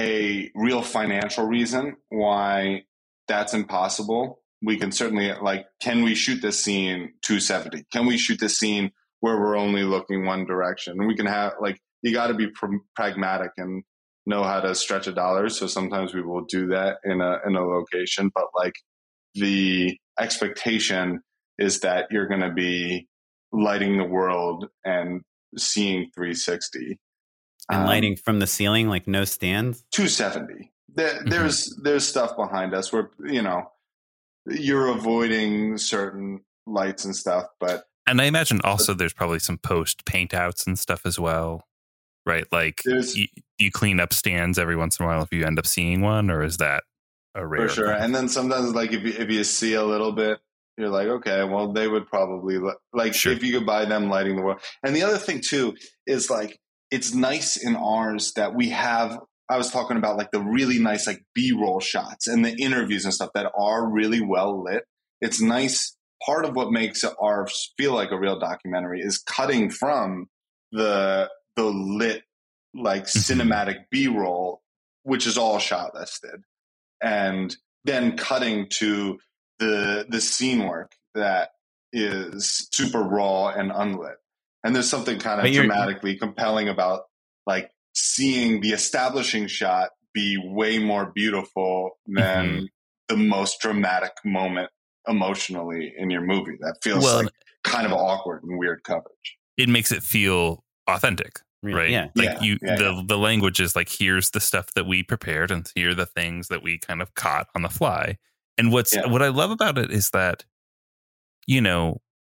[SPEAKER 9] a real financial reason why that's impossible. We can certainly, like, can we shoot this scene 270? Can we shoot this scene where we're only looking one direction? And we can have, like, you got to be pragmatic and know how to stretch a dollar. So sometimes we will do that in a location, but like the expectation is that you're going to be lighting the world and seeing 360
[SPEAKER 3] and lighting from the ceiling, like no stands.
[SPEAKER 9] 270. There's stuff behind us where, you know, you're avoiding certain lights and stuff,
[SPEAKER 4] and I imagine also there's probably some post paint outs and stuff as well, right? Like you clean up stands every once in a while if you end up seeing one, or is that a rare?
[SPEAKER 9] For sure.
[SPEAKER 4] thing?
[SPEAKER 9] And then sometimes, like, if you see a little bit, you're like, okay, well, they would probably like
[SPEAKER 4] Sure.
[SPEAKER 9] if you could buy them lighting the world. And the other thing too is, like, it's nice in ours that we have. I was talking about, like, the really nice, like, B-roll shots and the interviews and stuff that are really well lit. It's nice. Part of what makes ours feel like a real documentary is cutting from the lit, like, cinematic B-roll, which is all shot listed, and then cutting to the scene work that is super raw and unlit. And there's something kind of dramatically compelling about, like, seeing the establishing shot be way more beautiful than the most dramatic moment emotionally in your movie. That feels like kind of awkward and weird coverage.
[SPEAKER 4] It makes it feel authentic, right?
[SPEAKER 3] Yeah.
[SPEAKER 4] Like the language is like, here's the stuff that we prepared and here are the things that we kind of caught on the fly. And what I love about it is that, you know,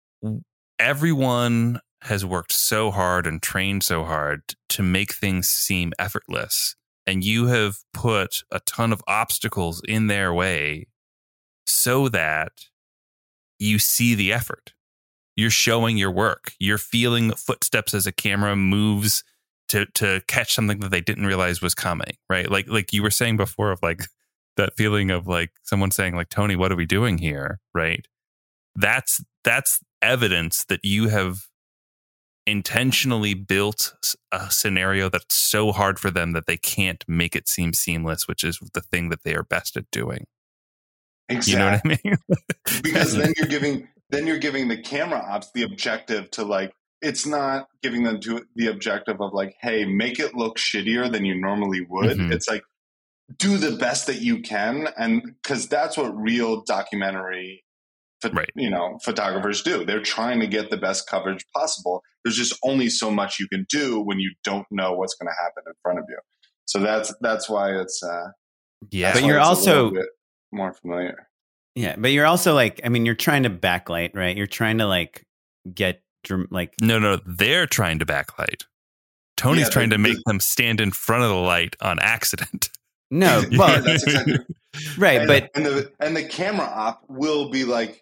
[SPEAKER 4] everyone has worked so hard and trained so hard to make things seem effortless. And you have put a ton of obstacles in their way so that you see the effort. You're showing your work. You're feeling footsteps as a camera moves to catch something that they didn't realize was coming, right? Like you were saying before, of like that feeling of like someone saying, like, Tony, what are we doing here? Right. That's evidence that you have intentionally built a scenario that's so hard for them that they can't make it seem seamless, which is the thing that they are best at doing.
[SPEAKER 9] Exactly.
[SPEAKER 4] You know what I mean?
[SPEAKER 9] Because then you're giving the camera ops the objective to, like, it's not giving them to the objective of, like, hey, make it look shittier than you normally would. It's like, do the best that you can. And because that's what real documentary photographers do. They're trying to get the best coverage possible. There's just only so much you can do when you don't know what's going to happen in front of you. So that's why it's
[SPEAKER 3] but you're also
[SPEAKER 9] a little bit more familiar.
[SPEAKER 3] Yeah, but you're also, like, I mean, you're trying to backlight, right? You're trying to, like, get like
[SPEAKER 4] no, they're trying to backlight. Tony's trying to make them stand in front of the light on accident.
[SPEAKER 3] No, well,
[SPEAKER 9] that's exactly
[SPEAKER 3] right.
[SPEAKER 9] And the camera op will be like,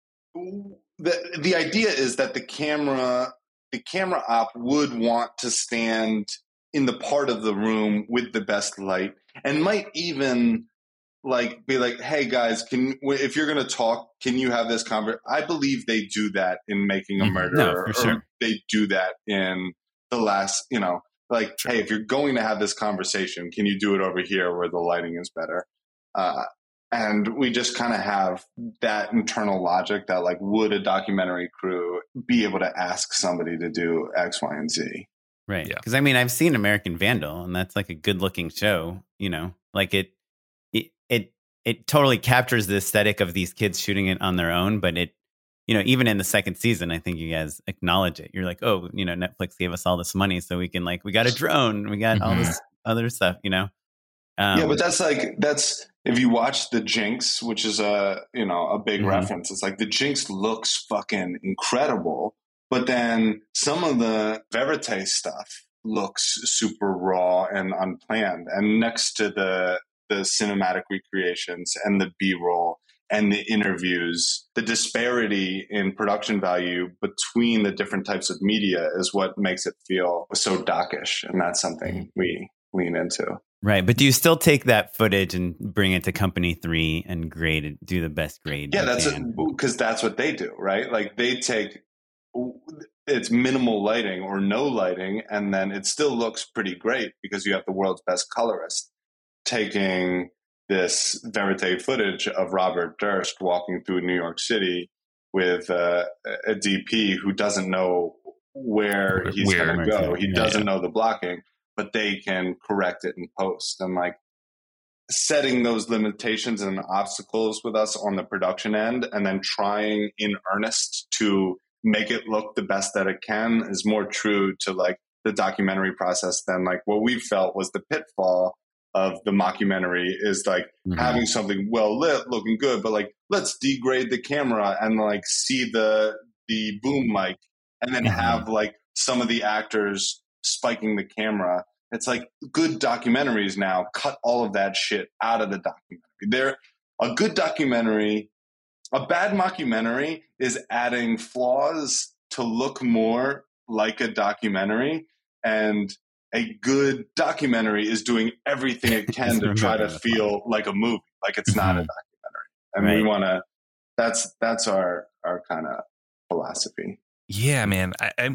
[SPEAKER 9] the idea is that the camera op would want to stand in the part of the room with the best light, and might even, like, be like, hey guys, if you're going to talk, can you have this conversation? I believe they do that in Making a Murderer.
[SPEAKER 3] No, for sure.
[SPEAKER 9] They do that in the last, you know, like, hey, if you're going to have this conversation, can you do it over here where the lighting is better? And we just kind of have that internal logic that, like, would a documentary crew be able to ask somebody to do X, Y, and Z?
[SPEAKER 3] Right. Because, I mean, I've seen American Vandal, and that's, like, a good looking show, you know, like it totally captures the aesthetic of these kids shooting it on their own. But it, you know, even in the second season, I think you guys acknowledge it. You're like, oh, you know, Netflix gave us all this money so we can, like, we got a drone, we got all this other stuff, you know?
[SPEAKER 9] But that's if you watch The Jinx, which is a big reference, it's like The Jinx looks fucking incredible, but then some of the verite stuff looks super raw and unplanned. And next to the cinematic recreations and the B-roll and the interviews, the disparity in production value between the different types of media is what makes it feel so dockish. And that's something we lean into.
[SPEAKER 3] Right. But do you still take that footage and bring it to Company 3 and grade it, do the best grade?
[SPEAKER 9] Yeah, because that's what they do, right? Like, they take, it's minimal lighting or no lighting, and then it still looks pretty great because you have the world's best colorist taking this verite footage of Robert Durst walking through New York City with a DP who doesn't know where he's going to go. He doesn't know the blocking, but they can correct it in post. And like setting those limitations and obstacles with us on the production end, and then trying in earnest to make it look the best that it can is more true to like the documentary process than like what we felt was the pitfall of the mockumentary is like having something well lit, looking good, but like let's degrade the camera and like see the boom mic and then have like some of the actors spiking the camera. It's like good documentaries now cut all of that shit out of the documentary. A good documentary, a bad mockumentary is adding flaws to look more like a documentary, and a good documentary is doing everything it can to try to feel like a movie, like it's not a documentary. And we want to, that's our kind of philosophy.
[SPEAKER 4] Yeah, man.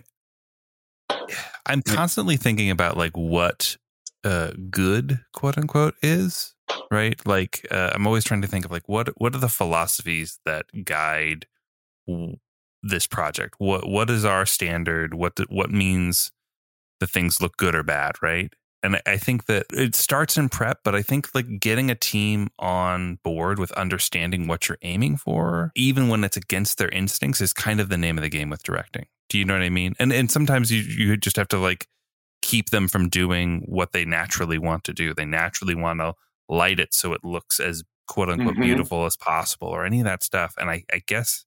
[SPEAKER 4] I'm constantly thinking about like what good, quote unquote, is, right? Like I'm always trying to think of like what are the philosophies that guide this project? What is our standard? What means the things look good or bad, right? And I think that it starts in prep, but I think like getting a team on board with understanding what you're aiming for, even when it's against their instincts, is kind of the name of the game with directing. Do you know what I mean? And sometimes you just have to like keep them from doing what they naturally want to do. They naturally want to light it so it looks as quote unquote beautiful as possible, or any of that stuff. And I guess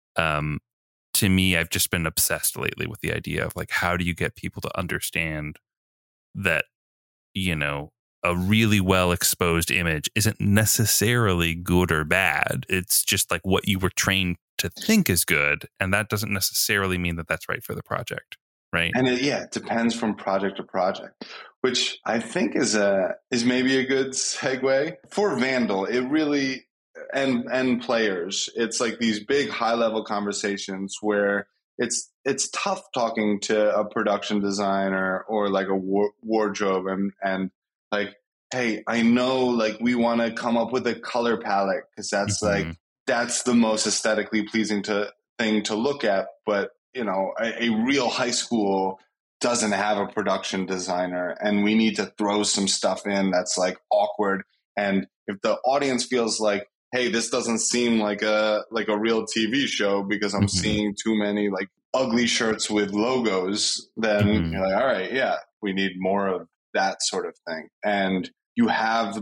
[SPEAKER 4] to me, I've just been obsessed lately with the idea of like, how do you get people to understand that, you know, a really well exposed image isn't necessarily good or bad. It's just like what you were trained to think is good. And that doesn't necessarily mean that that's right for the project. Right. And
[SPEAKER 9] it depends from project to project, which I think is maybe a good segue for Vandal. It really, and players, it's like these big high level conversations where it's tough talking to a production designer or like a wardrobe and like, hey, I know like we want to come up with a color palette because that's like, that's the most aesthetically pleasing thing to look at. But, you know, a real high school doesn't have a production designer, and we need to throw some stuff in that's like awkward. And if the audience feels like, hey, this doesn't seem like a real TV show because I'm seeing too many like ugly shirts with logos, then you're like, all right, yeah, we need more of that sort of thing. And you have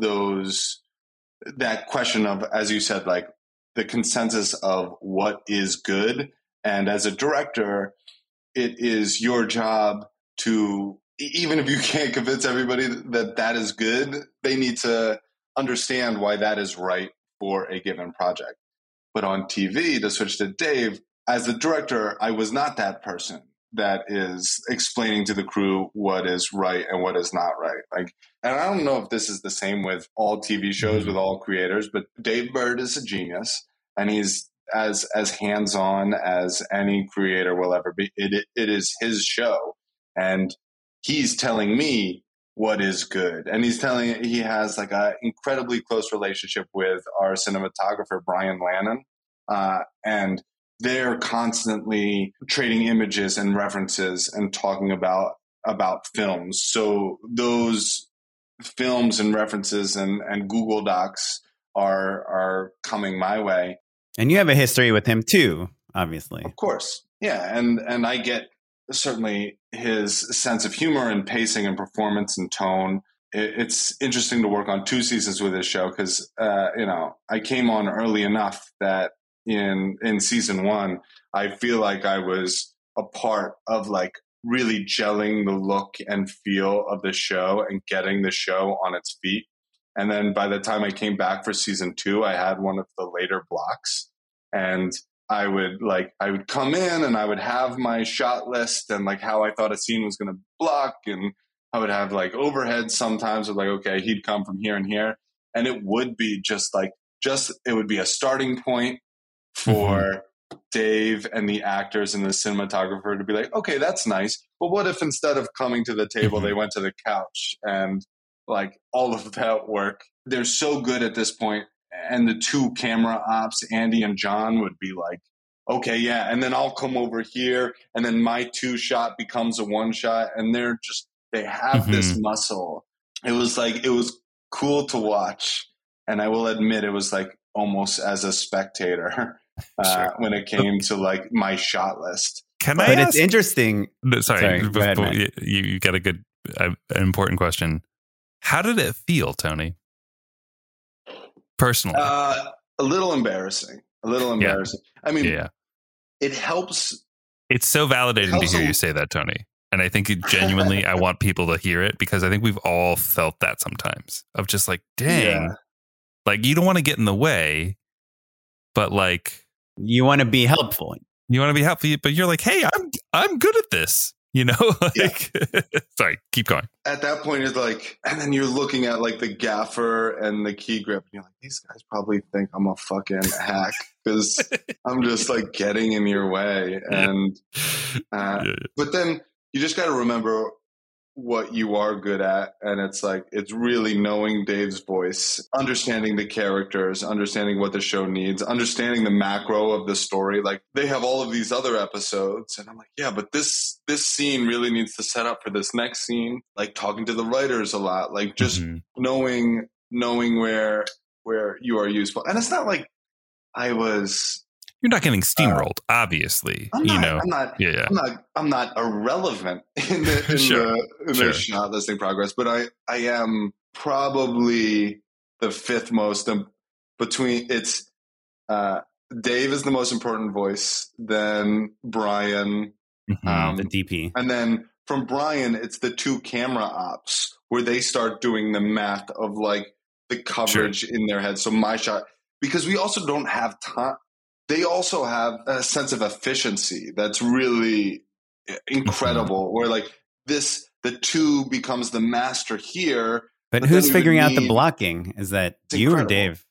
[SPEAKER 9] that question of, as you said, like the consensus of what is good. And as a director, it is your job to, even if you can't convince everybody that that is good, they need to understand why that is right for a given project. But on TV, to switch to Dave, as a director, I was not that person that is explaining to the crew what is right and what is not right. Like, and I don't know if this is the same with all TV shows, with all creators, but Dave Bird is a genius, and he's as hands-on as any creator will ever be. It is his show, and he's telling me what is good. And he has like an incredibly close relationship with our cinematographer, Brian Lannon. And they're constantly trading images and references and talking about films. So those films and references and Google Docs are coming my way.
[SPEAKER 3] And you have a history with him too, obviously.
[SPEAKER 9] Of course. Yeah. And I get certainly his sense of humor and pacing and performance and tone. It's interesting to work on 2 seasons with this show because, I came on early enough that in season 1, I feel like I was a part of like really gelling the look and feel of the show and getting the show on its feet. And then by the time I came back for season 2, I had one of the later blocks, and I would come in and I would have my shot list and like how I thought a scene was going to block. And I would have like overhead sometimes with like, okay, he'd come from here and here. And it would be it would be a starting point for Dave and the actors and the cinematographer to be like, okay, that's nice. But what if instead of coming to the table, they went to the couch and like all of that work. They're so good at this point. And the two camera ops, Andy and John, would be like, okay, yeah. And then I'll come over here. And then my 2-shot becomes a 1-shot. And they have this muscle. It was cool to watch. And I will admit, it was like almost as a spectator when it came to like my shot list.
[SPEAKER 3] But it's interesting.
[SPEAKER 4] Sorry,
[SPEAKER 3] go ahead,
[SPEAKER 4] you got a good, an important question. How did it feel, Tony? Personally,
[SPEAKER 9] a little embarrassing. Yeah. I mean, it helps.
[SPEAKER 4] It's so validating to hear you say that, Tony. And I think genuinely, I want people to hear it because I think we've all felt that sometimes of just like, dang, like you don't want to get in the way, but like
[SPEAKER 3] you want to be helpful.
[SPEAKER 4] But you're like, hey, I'm good at this. You know, like, sorry, keep going.
[SPEAKER 9] At that point, it's like, and then you're looking at like the gaffer and the key grip, and you're like, these guys probably think I'm a fucking hack because I'm just like getting in your way. And, but then you just got to remember what you are good at. And it's like, it's really knowing Dave's voice, understanding the characters, understanding what the show needs, understanding the macro of the story. Like they have all of these other episodes. And I'm like, yeah, but this scene really needs to set up for this next scene. Like talking to the writers a lot, like just knowing where you are useful. And it's not like
[SPEAKER 4] you're not getting steamrolled, obviously.
[SPEAKER 9] I'm not irrelevant in the shot listing progress, but I am probably the fifth most between. It's Dave is the most important voice, then Brian,
[SPEAKER 3] the DP,
[SPEAKER 9] and then from Brian, it's the two camera ops where they start doing the math of like the coverage in their head. So my shot, because we also don't have time. They also have a sense of efficiency that's really incredible, where like the two becomes the master here.
[SPEAKER 3] But who's figuring out the blocking? Is that you or Dave?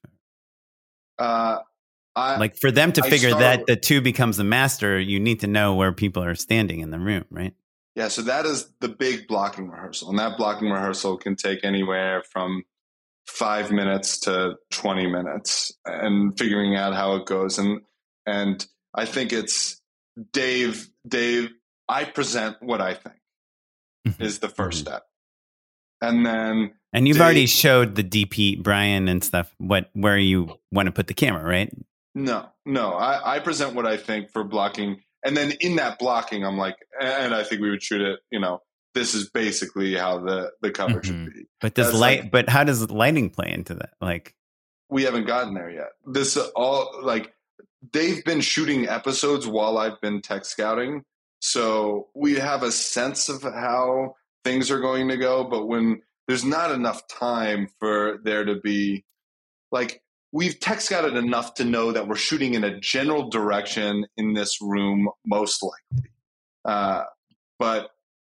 [SPEAKER 3] Like for them to figure that the two becomes the master, you need to know where people are standing in the room, right?
[SPEAKER 9] Yeah, so that is the big blocking rehearsal. And that blocking rehearsal can take anywhere from 5 minutes to 20 minutes and figuring out how it goes. And I think it's Dave, I present what I think is the first step. And then
[SPEAKER 3] and you've already showed the DP Brian and stuff where you want to put the camera, right?
[SPEAKER 9] No. I present what I think for blocking. And then in that blocking, I'm like, and I think we would shoot it, this is basically how the coverage should be.
[SPEAKER 3] But but how does lighting play into that? Like,
[SPEAKER 9] we haven't gotten there yet. This all like they've been shooting episodes while I've been tech scouting. So we have a sense of how things are going to go. But when there's not enough time for there to be like, we've tech scouted enough to know that we're shooting in a general direction in this room, most likely. But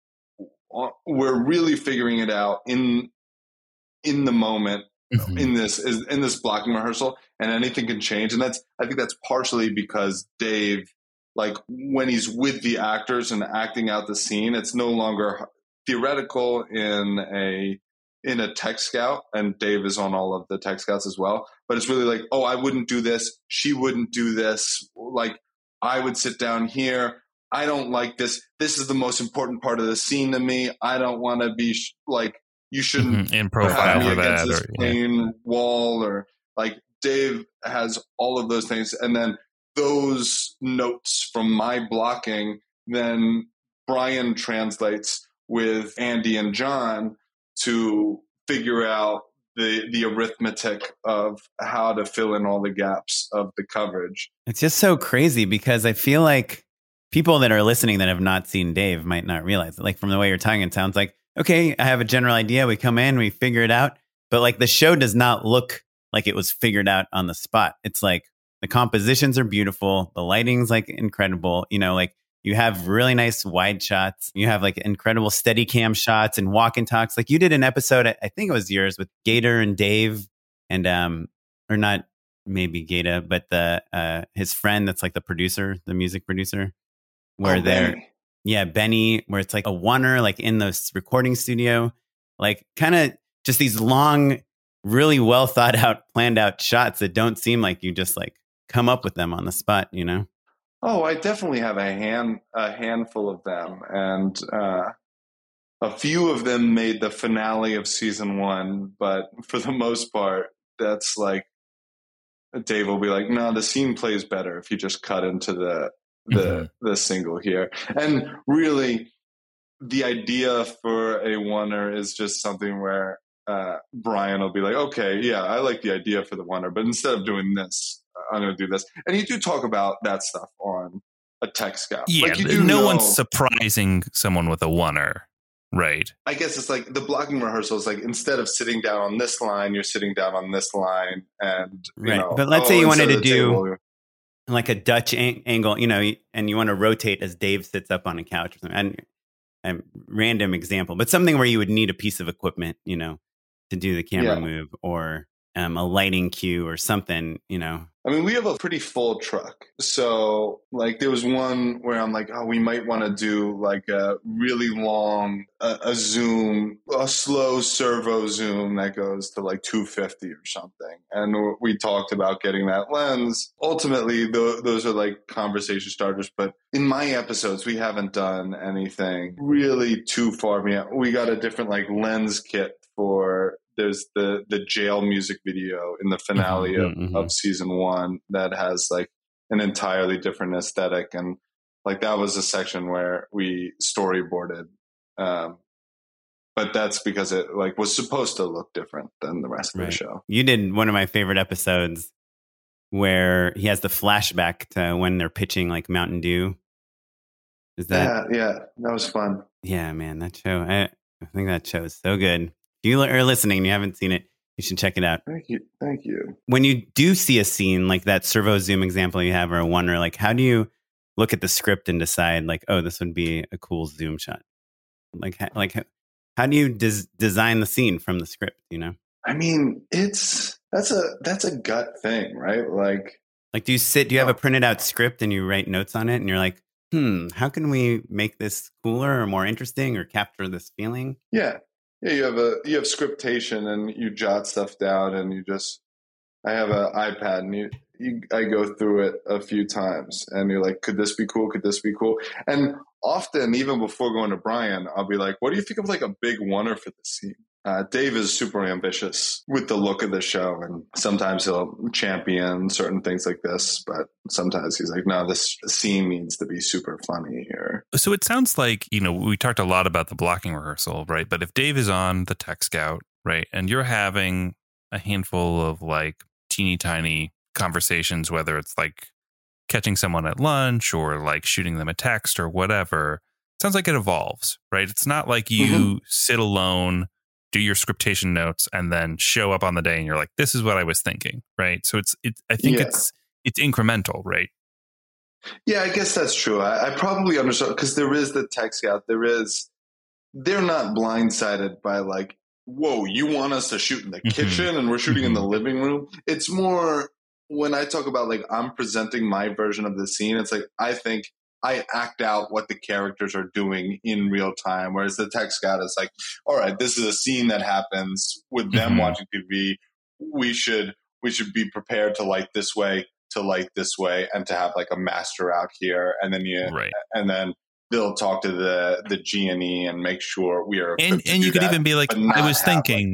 [SPEAKER 9] we're really figuring it out in the moment, in this blocking rehearsal, and anything can change. And I think that's partially because Dave, like when he's with the actors and acting out the scene, it's no longer theoretical in a tech scout, and Dave is on all of the tech scouts as well. But it's really like, oh, I wouldn't do this. She wouldn't do this. Like I would sit down here. I don't like this. This is the most important part of the scene to me. I don't want to be like, you shouldn't
[SPEAKER 4] in profile
[SPEAKER 9] have me
[SPEAKER 4] for
[SPEAKER 9] against
[SPEAKER 4] that,
[SPEAKER 9] this plain wall, or like Dave has all of those things. And then those notes from my blocking, then Brian translates with Andy and John to figure out the arithmetic of how to fill in all the gaps of the coverage.
[SPEAKER 3] It's just so crazy because I feel like people that are listening that have not seen Dave might not realize it. Like from the way you're talking, it sounds like, okay, I have a general idea. We come in, we figure it out. But like the show does not look like it was figured out on the spot. It's like the compositions are beautiful. The lighting's like incredible. Like you have really nice wide shots. You have like incredible steady cam shots and walk and talks. Like you did an episode, I think it was yours, with Gator and Dave and, or not maybe Gator, but his friend that's like the producer, the music producer. Where Benny, where it's like a oneer, like in the recording studio, like kind of just these long, really well thought out, planned out shots that don't seem like you just like come up with them on the spot, you know?
[SPEAKER 9] Oh, I definitely have a handful of them, and a few of them made the finale of season 1. But for the most part, that's like Dave will be like, "No, the scene plays better if you just cut into the single here." And really, the idea for a oneer is just something where Brian will be like, "Okay, yeah, I like the idea for the oneer, but instead of doing this, I'm going to do this." And you do talk about that stuff on a Tech Scout.
[SPEAKER 4] Yeah,
[SPEAKER 9] like
[SPEAKER 4] one's surprising someone with a oneer, right?
[SPEAKER 9] I guess it's like the blocking rehearsal is like, instead of sitting down on this line, you're sitting down on this line. And, you know,
[SPEAKER 3] but let's say you wanted to do like a Dutch angle, you know, and you want to rotate as Dave sits up on a couch or something. And random example, but something where you would need a piece of equipment, you know, to do the camera move, or a lighting cue or something, you know.
[SPEAKER 9] I mean, we have a pretty full truck. So like there was one where I'm like, oh, we might want to do like a really long, a zoom, a slow servo zoom that goes to like 250 or something. And we talked about getting that lens. Ultimately, those are like conversation starters. But in my episodes, we haven't done anything really too far. We got a different like lens kit for, there's the jail music video in the finale of season 1 that has like an entirely different aesthetic. And like that was a section where we storyboarded. But that's because it like was supposed to look different than the rest of the show.
[SPEAKER 3] You did one of my favorite episodes where he has the flashback to when they're pitching like Mountain Dew. Is that?
[SPEAKER 9] Yeah, that was fun.
[SPEAKER 3] Yeah, man, that show. I think that show is so good. If you are listening and you haven't seen it, you should check it out.
[SPEAKER 9] Thank you.
[SPEAKER 3] When you do see a scene like that servo zoom example you have, or a oneer, like how do you look at the script and decide like, oh, this would be a cool zoom shot? Like how do you design the scene from the script? You know,
[SPEAKER 9] I mean, that's a gut thing, right? Like
[SPEAKER 3] do you have a printed out script and you write notes on it, and you're like, how can we make this cooler or more interesting or capture this feeling?
[SPEAKER 9] Yeah, you have scriptation and you jot stuff down, and I have an iPad and I go through it a few times, and you're like, could this be cool? Could this be cool? And often, even before going to Brian, I'll be like, what do you think of like a big oneer for this scene? Dave is super ambitious with the look of the show, and sometimes he'll champion certain things like this, but sometimes he's like, no, this scene needs to be super funny here.
[SPEAKER 4] So it sounds like, you know, we talked a lot about the blocking rehearsal, right? But if Dave is on the Tech Scout, right, and you're having a handful of like teeny tiny conversations, whether it's like catching someone at lunch or like shooting them a text or whatever, it sounds like it evolves, right? It's not like you sit alone, do your scriptation notes, and then show up on the day and you're like, this is what I was thinking, right? So I think it's incremental, right?
[SPEAKER 9] Yeah, I guess that's true. I probably understand, because there is the Tech Scout. They're not blindsided by like, whoa, you want us to shoot in the kitchen and we're shooting in the living room? It's more when I talk about like I'm presenting my version of the scene, it's like I think I act out what the characters are doing in real time. Whereas the Tech Scout is like, all right, this is a scene that happens with them watching TV. We should be prepared to light this way, and to have like a master out here. And then and then they'll talk to the G&E and make sure we are.
[SPEAKER 4] And you could even be like, I was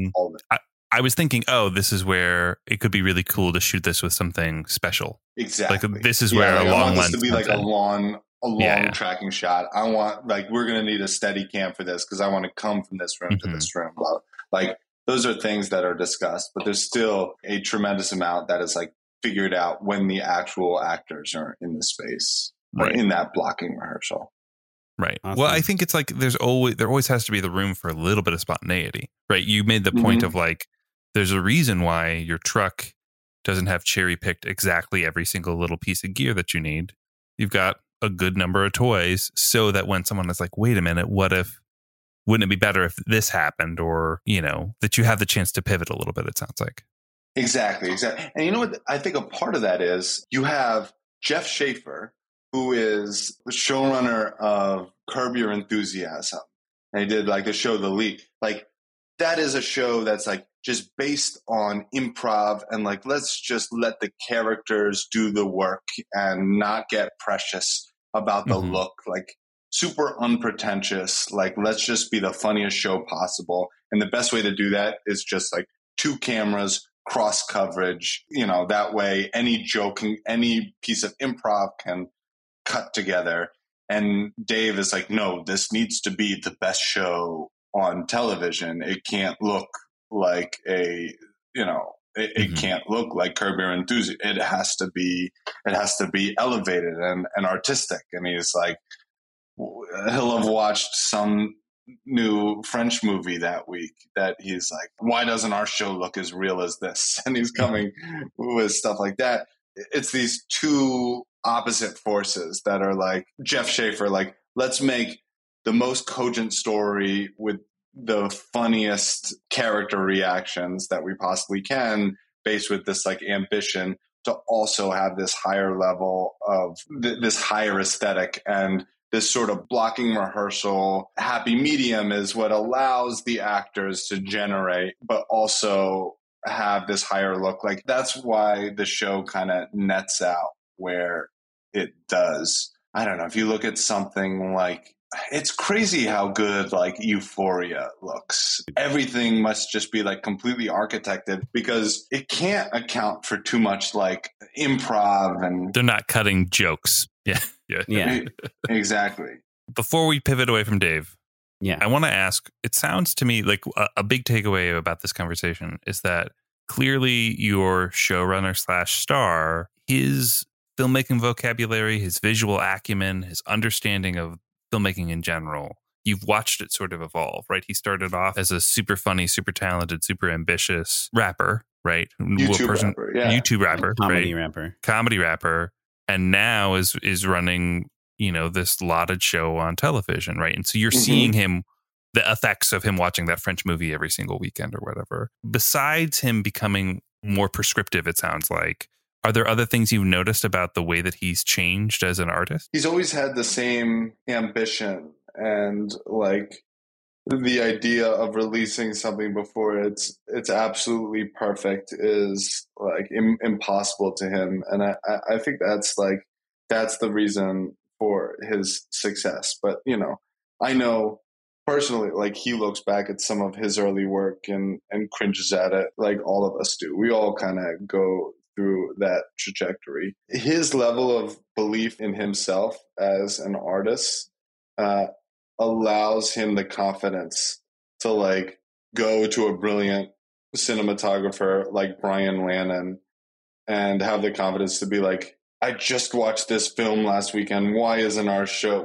[SPEAKER 4] thinking, oh, this is where it could be really cool to shoot this with something special.
[SPEAKER 9] Exactly.
[SPEAKER 4] Like this is where a long lens
[SPEAKER 9] to be like a long tracking shot. I want, like, we're going to need a steady cam for this because I want to come from this room to this room. Like those are things that are discussed, but there's still a tremendous amount that is like figured out when the actual actors are in the space or in that blocking rehearsal.
[SPEAKER 4] Right. Awesome. Well, I think it's like there always has to be the room for a little bit of spontaneity, right? You made the point of like, there's a reason why your truck doesn't have cherry picked exactly every single little piece of gear that you need. You've got a good number of toys so that when someone is like, wait a minute, wouldn't it be better if this happened? Or, you know, that you have the chance to pivot a little bit, it sounds like. Exactly.
[SPEAKER 9] And you know what? I think a part of that is you have Jeff Schaffer, who is the showrunner of Curb Your Enthusiasm. And he did like the show The League. Like that is a show that's like just based on improv and like, let's just let the characters do the work and not get precious about the look, like super unpretentious. Like, let's just be the funniest show possible. And the best way to do that is just like 2 cameras, cross coverage, that way any joke, any piece of improv can cut together. And Dave is like, no, this needs to be the best show on television. It can't look like it can't look like Curb Your Enthusiasm. It has to be elevated and artistic. And he's like, he'll have watched some new French movie that week that he's like, why doesn't our show look as real as this? And he's coming with stuff like that. It's these 2 opposite forces that are like Jeff Schaffer, like, let's make the most cogent story with the funniest character reactions that we possibly can, based with this like ambition to also have this higher level of this higher aesthetic. And this sort of blocking rehearsal happy medium is what allows the actors to generate, but also have this higher look. Like, that's why the show kind of nets out where it does. I don't know, if you look at something like, it's crazy how good like Euphoria looks. Everything must just be like completely architected because it can't account for too much like improv, and
[SPEAKER 4] they're not cutting jokes. Yeah.
[SPEAKER 9] Exactly.
[SPEAKER 4] Before we pivot away from Dave, I want to ask, it sounds to me like a big takeaway about this conversation is that clearly your showrunner / star, his filmmaking vocabulary, his visual acumen, his understanding of filmmaking in general, you've watched it sort of evolve, right? He started off as a super funny, super talented, super ambitious rapper, right? YouTube rapper, comedy rapper, and now is running, this lauded show on television, right? And so you're seeing him, the effects of him watching that French movie every single weekend or whatever. Besides him becoming more prescriptive, it sounds like, are there other things you've noticed about the way that he's changed as an artist?
[SPEAKER 9] He's always had the same ambition, and like the idea of releasing something before it's absolutely perfect is like impossible to him. And I think that's the reason for his success. But, I know personally, like, he looks back at some of his early work and cringes at it like all of us do. We all kind of go through that trajectory. His level of belief in himself as an artist allows him the confidence to like go to a brilliant cinematographer like Brian Lannon and have the confidence to be like, I just watched this film last weekend. Why doesn't our show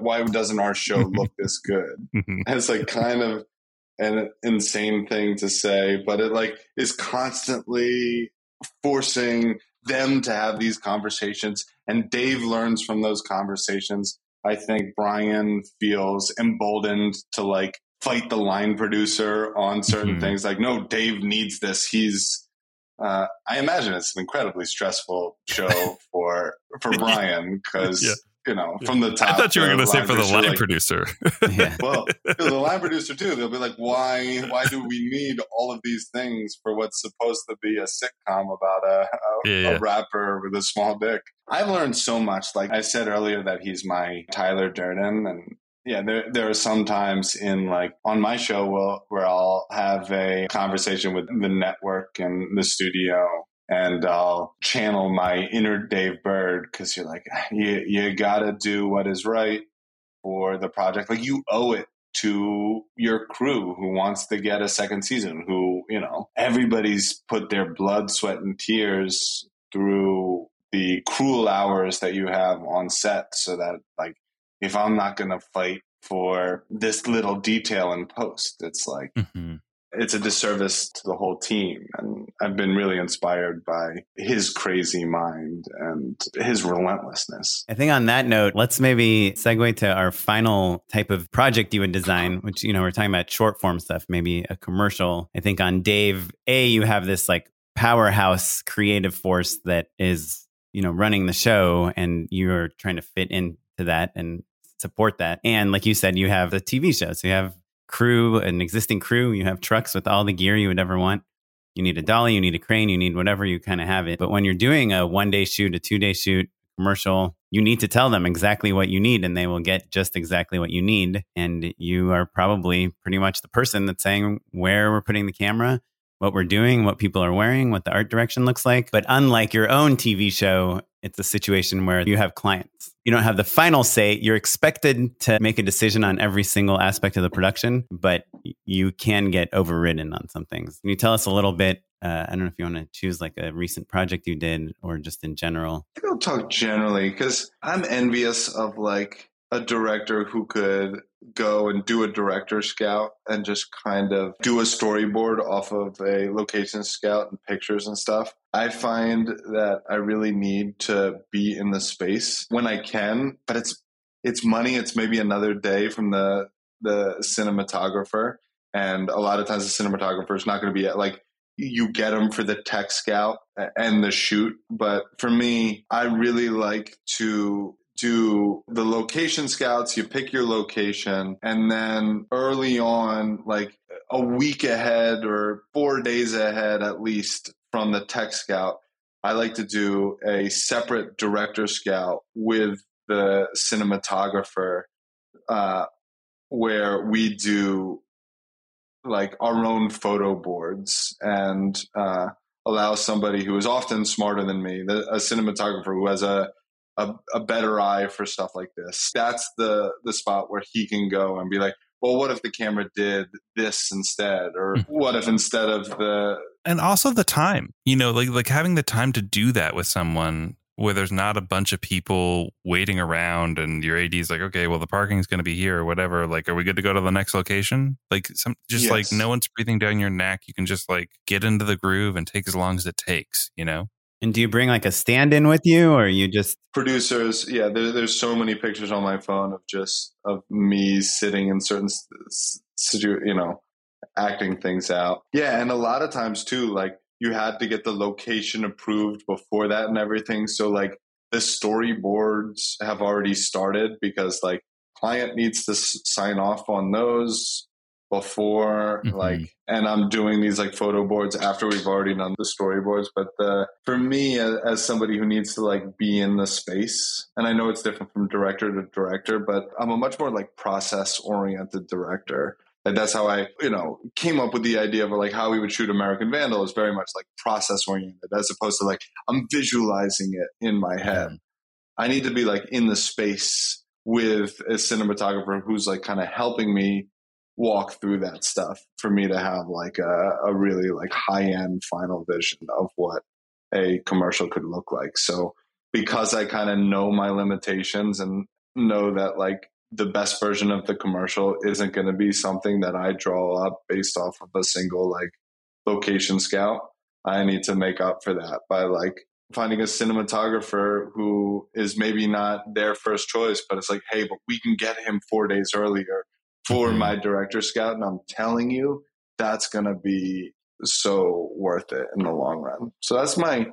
[SPEAKER 9] look this good? It's like kind of an insane thing to say, but it like is constantly forcing them to have these conversations, and Dave learns from those conversations. I think Brian feels emboldened to like fight the line producer on certain things. Like, no, Dave needs this. He's I imagine it's an incredibly stressful show for Brian because from the top.
[SPEAKER 4] I thought you were going to say for the line producer.
[SPEAKER 9] Well, the line producer too. They'll be like, why do we need all of these things for what's supposed to be a sitcom about a rapper with a small dick? I've learned so much. Like I said earlier that he's my Tyler Durden, and there are some times in like on my show where I'll have a conversation with the network and the studio, and I'll channel my inner Dave Bird, because you're like, you gotta do what is right for the project. Like, you owe it to your crew who wants to get a second season, who, everybody's put their blood, sweat, and tears through the cruel hours that you have on set, so that like, if I'm not going to fight for this little detail in post, it's like, it's a disservice to the whole team. And I've been really inspired by his crazy mind and his relentlessness.
[SPEAKER 3] I think on that note, let's maybe segue to our final type of project you would design, which, we're talking about short form stuff, maybe a commercial. I think on Dave, you have this like powerhouse creative force that is, running the show, and you're trying to fit into that and support that. And like you said, you have the TV show. So you have crew, an existing crew. You have trucks with all the gear you would ever want. You need a dolly, you need a crane, you need whatever, you kind of have it. But when you're doing a 1-day shoot, a 2-day shoot, commercial, you need to tell them exactly what you need, and they will get just exactly what you need. And you are probably pretty much the person that's saying where we're putting the camera, what we're doing, what people are wearing, what the art direction looks like. But unlike your own TV show, it's a situation where you have clients. You don't have the final say. You're expected to make a decision on every single aspect of the production, but you can get overridden on some things. Can you tell us a little bit? I don't know if you want to choose like a recent project you did or just in general.
[SPEAKER 9] I think I'll talk generally because I'm envious of like a director who could go and do a director scout and just kind of do a storyboard off of a location scout and pictures and stuff. I find that I really need to be in the space when I can, but it's money. It's maybe another day from the cinematographer. And a lot of times the cinematographer is not going to be like, you get them for the tech scout and the shoot. But for me, I really like to do the location scouts. You pick your location, and then early on, like a week ahead or 4 days ahead at least from the tech scout, I like to do a separate director scout with the cinematographer where we do like our own photo boards and allow somebody who is often smarter than me, a cinematographer who has a better eye for stuff like this. That's the spot where he can go and be like, well, what if the camera did this instead? Or what if instead of the...
[SPEAKER 4] And also the time, like having the time to do that with someone where there's not a bunch of people waiting around and your AD's like, okay, well, the parking is going to be here or whatever. Like, are we good to go to the next location? Like
[SPEAKER 9] Yes.
[SPEAKER 4] Like no one's breathing down your neck. You can just like get into the groove and take as long as it takes,
[SPEAKER 3] And do you bring like a stand-in with you, or you just...
[SPEAKER 9] Producers, yeah, there's so many pictures on my phone of me sitting in certain, acting things out. Yeah, and a lot of times too, like you had to get the location approved before that and everything. So like the storyboards have already started because like client needs to sign off on those before and I'm doing these like photo boards after we've already done the storyboards. But for me as somebody who needs to like be in the space, and I know it's different from director to director, but I'm a much more like process oriented director. And that's how I, came up with the idea of like how we would shoot American Vandal is very much like process oriented as opposed to like I'm visualizing it in my head. I need to be like in the space with a cinematographer who's like kind of helping me walk through that stuff for me to have like a really like high end final vision of what a commercial could look like. So because I kind of know my limitations and know that like the best version of the commercial isn't going to be something that I draw up based off of a single like location scout, I need to make up for that by like finding a cinematographer who is maybe not their first choice, but it's like, hey, but we can get him 4 days earlier for my director scout. And I'm telling you, that's going to be so worth it in the long run. So that's my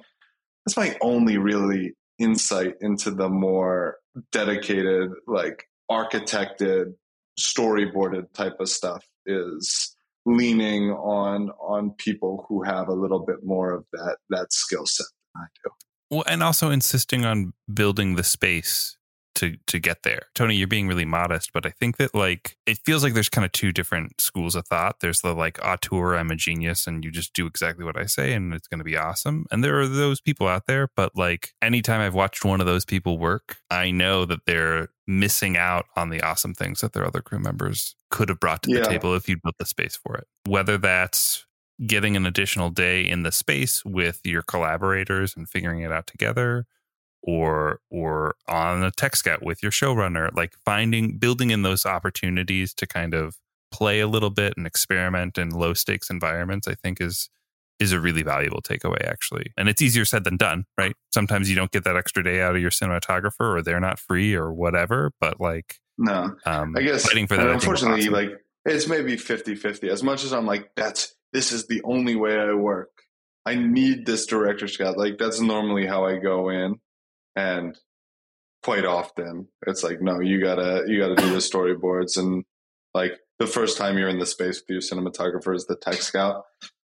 [SPEAKER 9] only really insight into the more dedicated, like architected, storyboarded type of stuff is leaning on people who have a little bit more of that skill set than I do.
[SPEAKER 4] Well, and also insisting on building the space to get there. Tony, you're being really modest, but I think that like it feels like there's kind of two different schools of thought. There's the like auteur, I'm a genius and you just do exactly what I say and it's going to be awesome. And there are those people out there, but like anytime I've watched one of those people work, I know that they're missing out on the awesome things that their other crew members could have brought to the table if you built the space for it. Whether that's getting an additional day in the space with your collaborators and figuring it out together, or on a tech scout with your showrunner, like building in those opportunities to kind of play a little bit and experiment in low stakes environments, I think is a really valuable takeaway, actually. And it's easier said than done, right? Sometimes you don't get that extra day out of your cinematographer or they're not free or whatever, but like,
[SPEAKER 9] no, I guess
[SPEAKER 4] fighting for that.
[SPEAKER 9] Unfortunately, awesome. Like it's maybe 50-50. As much as I'm like, this is the only way I work. I need this director scout. Like that's normally how I go in. And quite often it's like, no, you gotta do the storyboards. And like, the first time you're in the space with your cinematographer is the tech scout.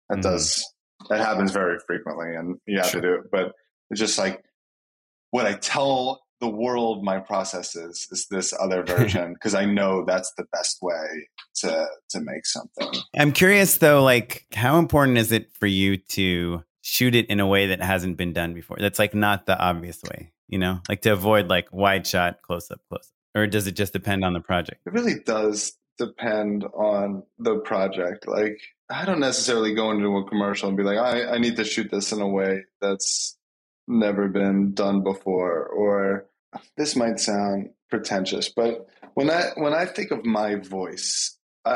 [SPEAKER 9] That happens very frequently, and you have to do it. But it's just like what I tell the world my process is this other version, because I know that's the best way to make something.
[SPEAKER 3] I'm curious though, like how important is it for you to shoot it in a way that hasn't been done before? That's like not the obvious way, you know, like to avoid like wide shot, close up. Or does it just depend on the project?
[SPEAKER 9] It really does depend on the project. Like I don't necessarily go into a commercial and be like, I need to shoot this in a way that's never been done before, or this might sound pretentious, but when I think of my voice,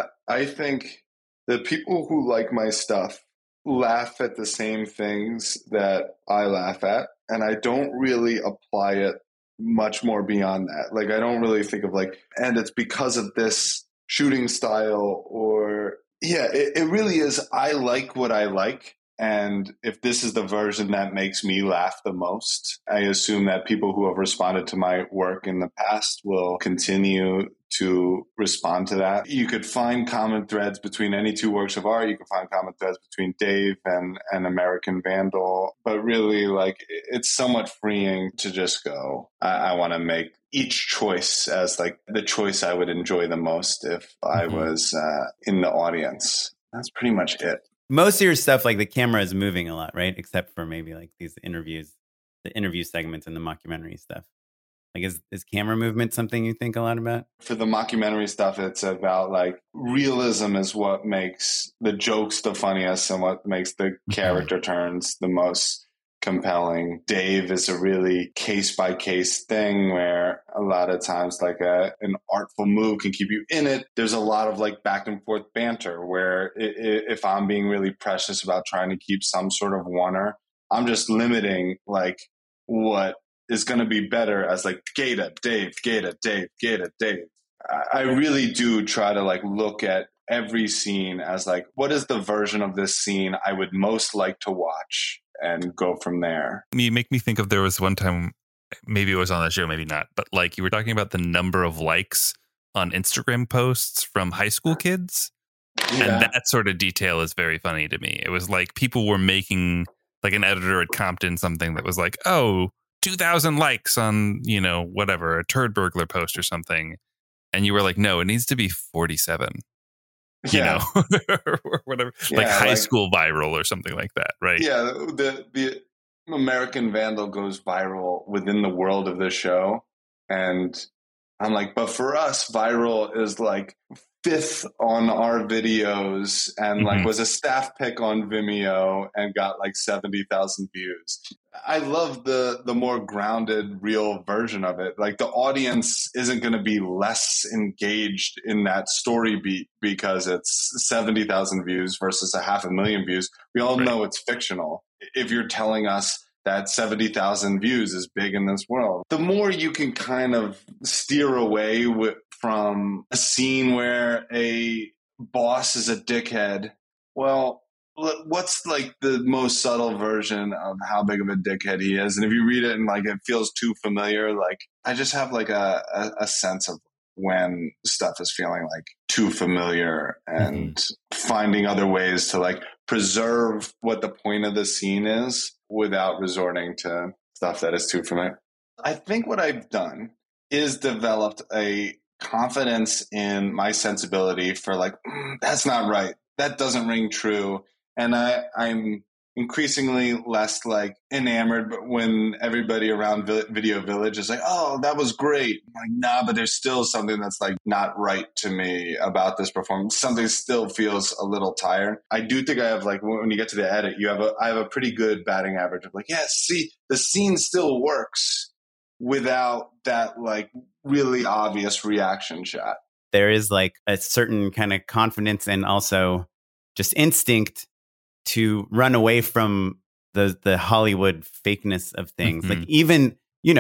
[SPEAKER 9] I think the people who like my stuff laugh at the same things that I laugh at, and I don't really apply it much more beyond that. Like I don't really think of like, and it's because of this shooting style, or it really is. I like what I like. And if this is the version that makes me laugh the most, I assume that people who have responded to my work in the past will continue to respond to that. You could find common threads between any two works of art. You could find common threads between Dave and American Vandal. But really, like, it's somewhat freeing to just go, I want to make each choice as like the choice I would enjoy the most if I was in the audience. That's pretty much it.
[SPEAKER 3] Most of your stuff, like the camera is moving a lot, right? Except for maybe like these interviews, the interview segments and the mockumentary stuff. Like is camera movement something you think a lot about?
[SPEAKER 9] For the mockumentary stuff, it's about like realism is what makes the jokes the funniest and what makes the character turns the most compelling. Dave is a really case by case thing where a lot of times like an artful move can keep you in it. There's a lot of like back and forth banter where if I'm being really precious about trying to keep some sort of wonder, I'm just limiting like what is going to be better as like Gata, Dave, Gata, Dave, Gata, Dave. I really do try to like look at every scene as like, what is the version of this scene I would most like to watch? And go from there.
[SPEAKER 4] You make me think of, there was one time, maybe it was on the show, maybe not, but like you were talking about the number of likes on Instagram posts from high school kids. Yeah. And that sort of detail is very funny to me. It was like people were making, like an editor had comped in something that was like, 2,000 likes on, you know, whatever, a turd burglar post or something. And you were like, no, it needs to be 47. You know, or whatever, like high school viral or something like that, right?
[SPEAKER 9] Yeah, the American Vandal goes viral within the world of the show. And I'm like, but for us, viral is like 5th on our videos and like was a staff pick on Vimeo and got like 70,000 views. I love the more grounded, real version of it. Like the audience isn't going to be less engaged in that story beat because it's 70,000 views versus 500,000 views. We all know it's fictional. If you're telling us that 70,000 views is big in this world, the more you can kind of steer away from a scene where a boss is a dickhead. Well, what's like the most subtle version of how big of a dickhead he is? And if you read it and like it feels too familiar, like I just have like a sense of when stuff is feeling like too familiar and finding other ways to like preserve what the point of the scene is without resorting to stuff that is too familiar. I think what I've done is developed a confidence in my sensibility for like, that's not right. That doesn't ring true. And I'm increasingly less like enamored when everybody around Video Village is like, oh, that was great. I'm like, nah, but there's still something that's like not right to me about this performance. Something still feels a little tired. I do think I have like, when you get to the edit, I have a pretty good batting average of like, yeah, see, the scene still works without that like really obvious reaction shot.
[SPEAKER 3] There is like a certain kind of confidence and also just instinct to run away from the Hollywood fakeness of things. Like even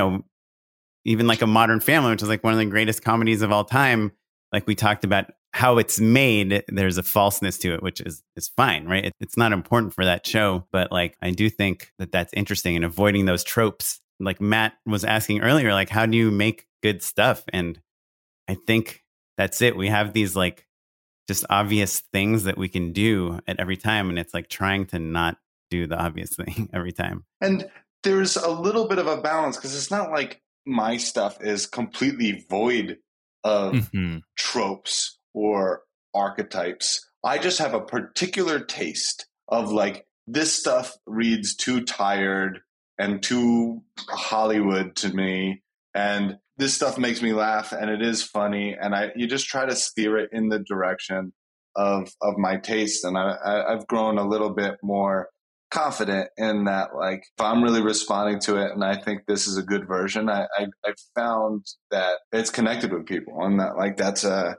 [SPEAKER 3] like A Modern Family, which is like one of the greatest comedies of all time. Like we talked about how it's made, there's a falseness to it, which is fine, right? It's not important for that show, but like I do think that that's interesting and avoiding those tropes. Like Matt was asking earlier, like how do you make good stuff? And I think that's it. We have these like just obvious things that we can do at every time. And it's like trying to not do the obvious thing every time.
[SPEAKER 9] And there's a little bit of a balance because it's not like my stuff is completely void of tropes or archetypes. I just have a particular taste of like, this stuff reads too tired and too Hollywood to me. And this stuff makes me laugh and it is funny. And you just try to steer it in the direction of my taste. And I've grown a little bit more confident in that. Like, if I'm really responding to it and I think this is a good version, I found that it's connected with people, and that like that's a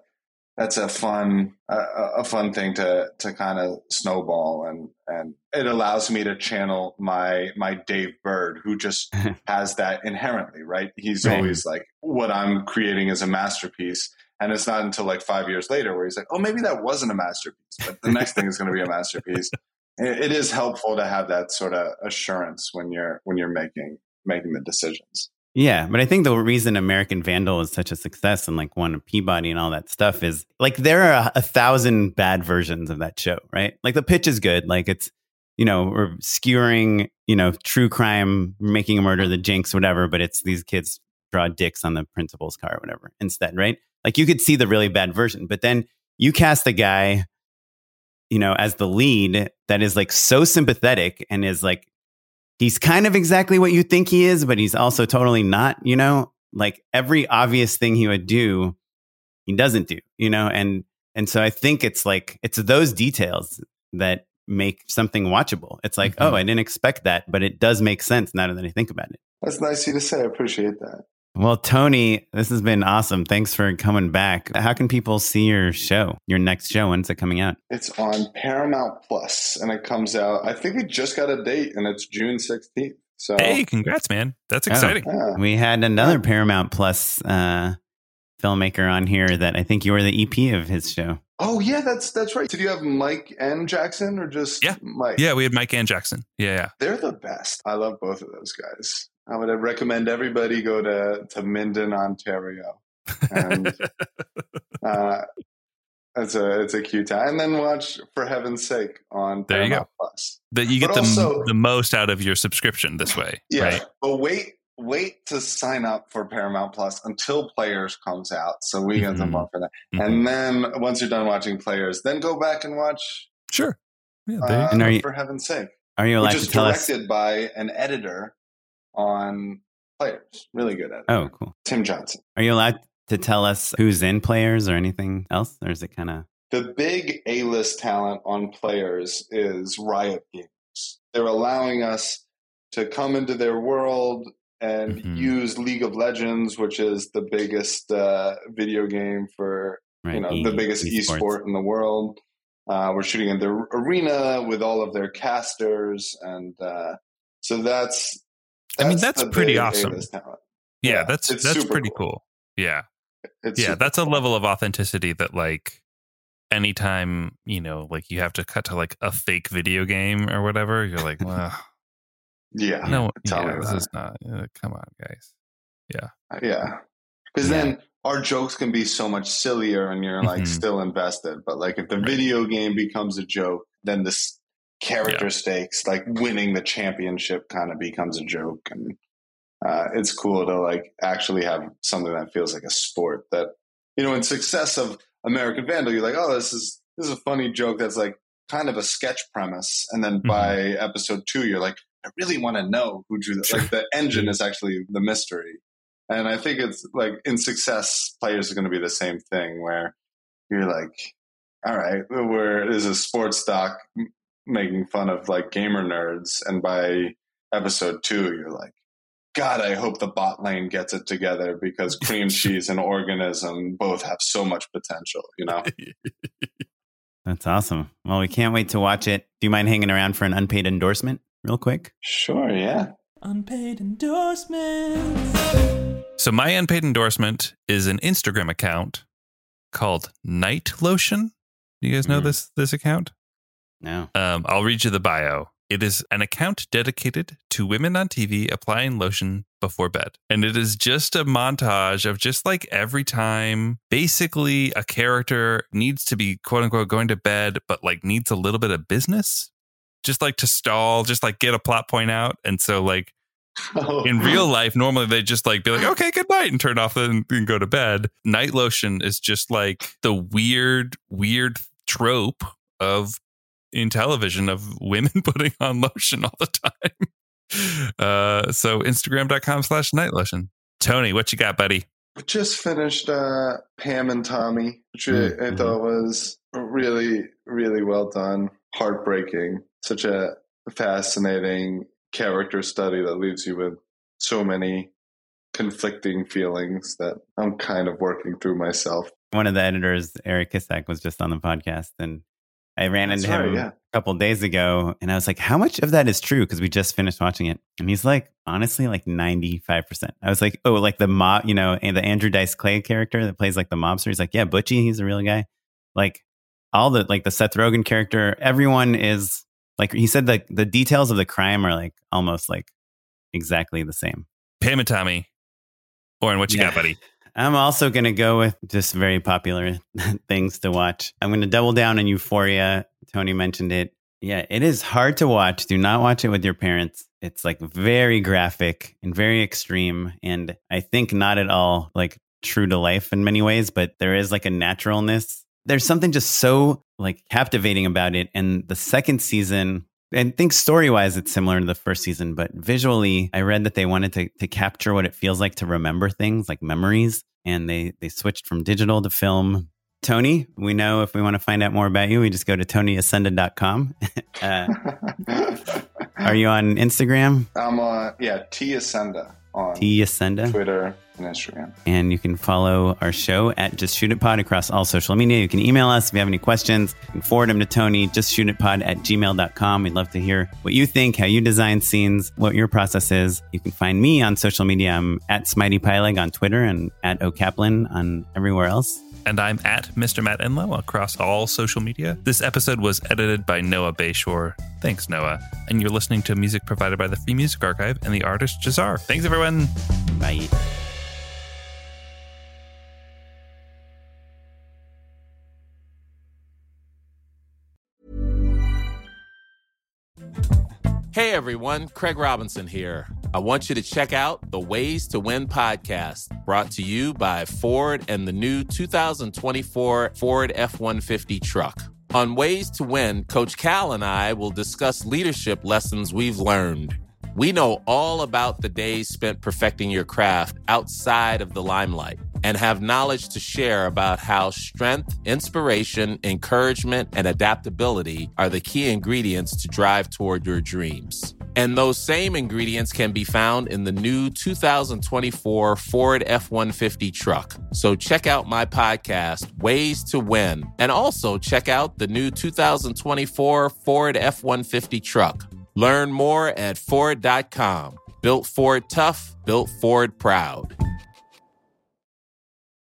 [SPEAKER 9] fun thing to kind of snowball, and it allows me to channel my Dave Bird, who just has that inherently, right? He's always like, what I'm creating is a masterpiece. And it's not until like 5 years later where he's like, oh, maybe that wasn't a masterpiece, but the next thing is going to be a masterpiece. It is helpful to have that sort of assurance when you're making the decisions.
[SPEAKER 3] Yeah, but I think the reason American Vandal is such a success and like won a Peabody and all that stuff is like there are 1,000 bad versions of that show, right? Like the pitch is good, like it's, you know, we're skewering, you know, true crime, making a murder, the Jinx, whatever, but it's these kids draw dicks on the principal's car or whatever instead, right? Like you could see the really bad version, but then you cast a guy, you know, as the lead that is like so sympathetic and is like, he's kind of exactly what you think he is, but he's also totally not, you know, like every obvious thing he would do, he doesn't do, you know? And so I think it's like, it's those details that make something watchable. It's like, oh, I didn't expect that, but it does make sense now that I think about it.
[SPEAKER 9] That's nice of you to say. I appreciate that.
[SPEAKER 3] Well, Tony, this has been awesome. Thanks for coming back. How can people see your show, your next show? When's it coming out?
[SPEAKER 9] It's on Paramount Plus, and it comes out, I think we just got a date, and it's June 16th. So,
[SPEAKER 4] hey, congrats, man. That's exciting.
[SPEAKER 3] Yeah. We had another Paramount Plus filmmaker on here that I think you were the EP of his show.
[SPEAKER 9] Oh, yeah, that's right. Did you have Mike and Jackson or just Mike?
[SPEAKER 4] Yeah, we had Mike and Jackson. Yeah.
[SPEAKER 9] They're the best. I love both of those guys. I would recommend everybody go to Minden, Ontario. And it's a cute time. And then watch For Heaven's Sake on Paramount Plus.
[SPEAKER 4] That you get the most out of your subscription this way.
[SPEAKER 9] Yeah,
[SPEAKER 4] right?
[SPEAKER 9] But wait to sign up for Paramount Plus until Players comes out. So we get them up for that. And then once you're done watching Players, then go back and watch
[SPEAKER 4] For
[SPEAKER 9] Heaven's Sake.
[SPEAKER 3] Are you allowed to tell us?
[SPEAKER 9] Directed by an editor on Players. Really good at it.
[SPEAKER 3] Oh, cool.
[SPEAKER 9] Tim Johnson.
[SPEAKER 3] Are you allowed to tell us who's in Players or anything else? Or is it kind of...
[SPEAKER 9] The big A-list talent on Players is Riot Games. They're allowing us to come into their world and use League of Legends, which is the biggest video game for, the biggest esport in the world. We're shooting in their arena with all of their casters. And so that's
[SPEAKER 4] pretty awesome. Yeah, that's pretty cool. Yeah. That's a level of authenticity that like anytime, like you have to cut to like a fake video game or whatever, you're like, well, this is not, come on, guys.
[SPEAKER 9] Yeah. Because then our jokes can be so much sillier and you're like still invested. But like if the video game becomes a joke, then this character stakes, like winning the championship, kind of becomes a joke. And it's cool to like actually have something that feels like a sport that, in success of American Vandal, you're like, oh, this is a funny joke that's like kind of a sketch premise. And then by episode 2, you're like, I really want to know who drew that. Like the engine is actually the mystery. And I think it's like in success, Players are going to be the same thing where you're like, all right, there's a sports doc making fun of like gamer nerds. And by episode 2, you're like, God, I hope the bot lane gets it together because cream cheese and organism both have so much potential,
[SPEAKER 3] That's awesome. Well, we can't wait to watch it. Do you mind hanging around for an unpaid endorsement real quick?
[SPEAKER 9] Sure, yeah.
[SPEAKER 10] Unpaid endorsements.
[SPEAKER 4] So my unpaid endorsement is an Instagram account called Night Lotion. Do you guys know this account?
[SPEAKER 3] No.
[SPEAKER 4] I'll read you the bio. It is an account dedicated to women on TV applying lotion before bed. And it is just a montage of just like every time basically a character needs to be quote unquote going to bed, but like needs a little bit of business, just like to stall, just like get a plot point out. And so like in real life, normally they just like be like, okay, good night, and turn off and go to bed. Night lotion is just like the weird trope of in television of women putting on lotion all the time. So Instagram.com/night lotion. Tony, what you got, buddy?
[SPEAKER 9] We just finished Pam and Tommy, which I thought was really, really well done. Heartbreaking. Such a fascinating character study that leaves you with so many conflicting feelings that I'm kind of working through myself.
[SPEAKER 3] One of the editors, Eric Kissack, was just on the podcast, and I ran into him a couple of days ago, and I was like, how much of that is true? Because we just finished watching it. And he's like, honestly, like 95%. I was like, oh, like the mob, you know, and the Andrew Dice Clay character that plays like the mobster. He's like, yeah, Butchie, he's a real guy. Like all the, like the Seth Rogen character, everyone is like, he said like the details of the crime are like almost like exactly the same.
[SPEAKER 4] Pam and Tommy. Oren, what you got, buddy?
[SPEAKER 3] I'm also going to go with just very popular things to watch. I'm going to double down on Euphoria. Tony mentioned it. Yeah, it is hard to watch. Do not watch it with your parents. It's like very graphic and very extreme. And I think not at all like true to life in many ways, but there is like a naturalness. There's something just so like captivating about it. And the second season, I think story-wise, it's similar to the first season, but visually, I read that they wanted to capture what it feels like to remember things, like memories, and they switched from digital to film. Tony, we know if we want to find out more about you, we just go to TonyAscenda.com. Are you on Instagram?
[SPEAKER 9] I'm on, T Ascenda on
[SPEAKER 3] T Ascenda,
[SPEAKER 9] Twitter and Instagram.
[SPEAKER 3] And you can follow our show at Just Shoot It Pod across all social media. You can email us if you have any questions. You can forward them to Tony, justshootitpod@gmail.com. We'd love to hear what you think, how you design scenes, what your process is. You can find me on social media. I'm at Smitey Pyleg on Twitter and at O'Kaplan on everywhere else.
[SPEAKER 4] And I'm at Mr. Matt Enlow across all social media. This episode was edited by Noah Bayshore. Thanks, Noah. And you're listening to music provided by the Free Music Archive and the artist Jazar. Thanks, everyone.
[SPEAKER 3] Bye.
[SPEAKER 2] Hey everyone, Craig Robinson here. I want you to check out the Ways to Win podcast, brought to you by Ford and the new 2024 Ford F-150 truck. On Ways to Win, Coach Cal and I will discuss leadership lessons we've learned. We know all about the days spent perfecting your craft outside of the limelight and have knowledge to share about how strength, inspiration, encouragement, and adaptability are the key ingredients to drive toward your dreams. And those same ingredients can be found in the new 2024 Ford F-150 truck. So check out my podcast, Ways to Win, and also check out the new 2024 Ford F-150 truck. Learn more at Ford.com. Built Ford tough, built Ford proud.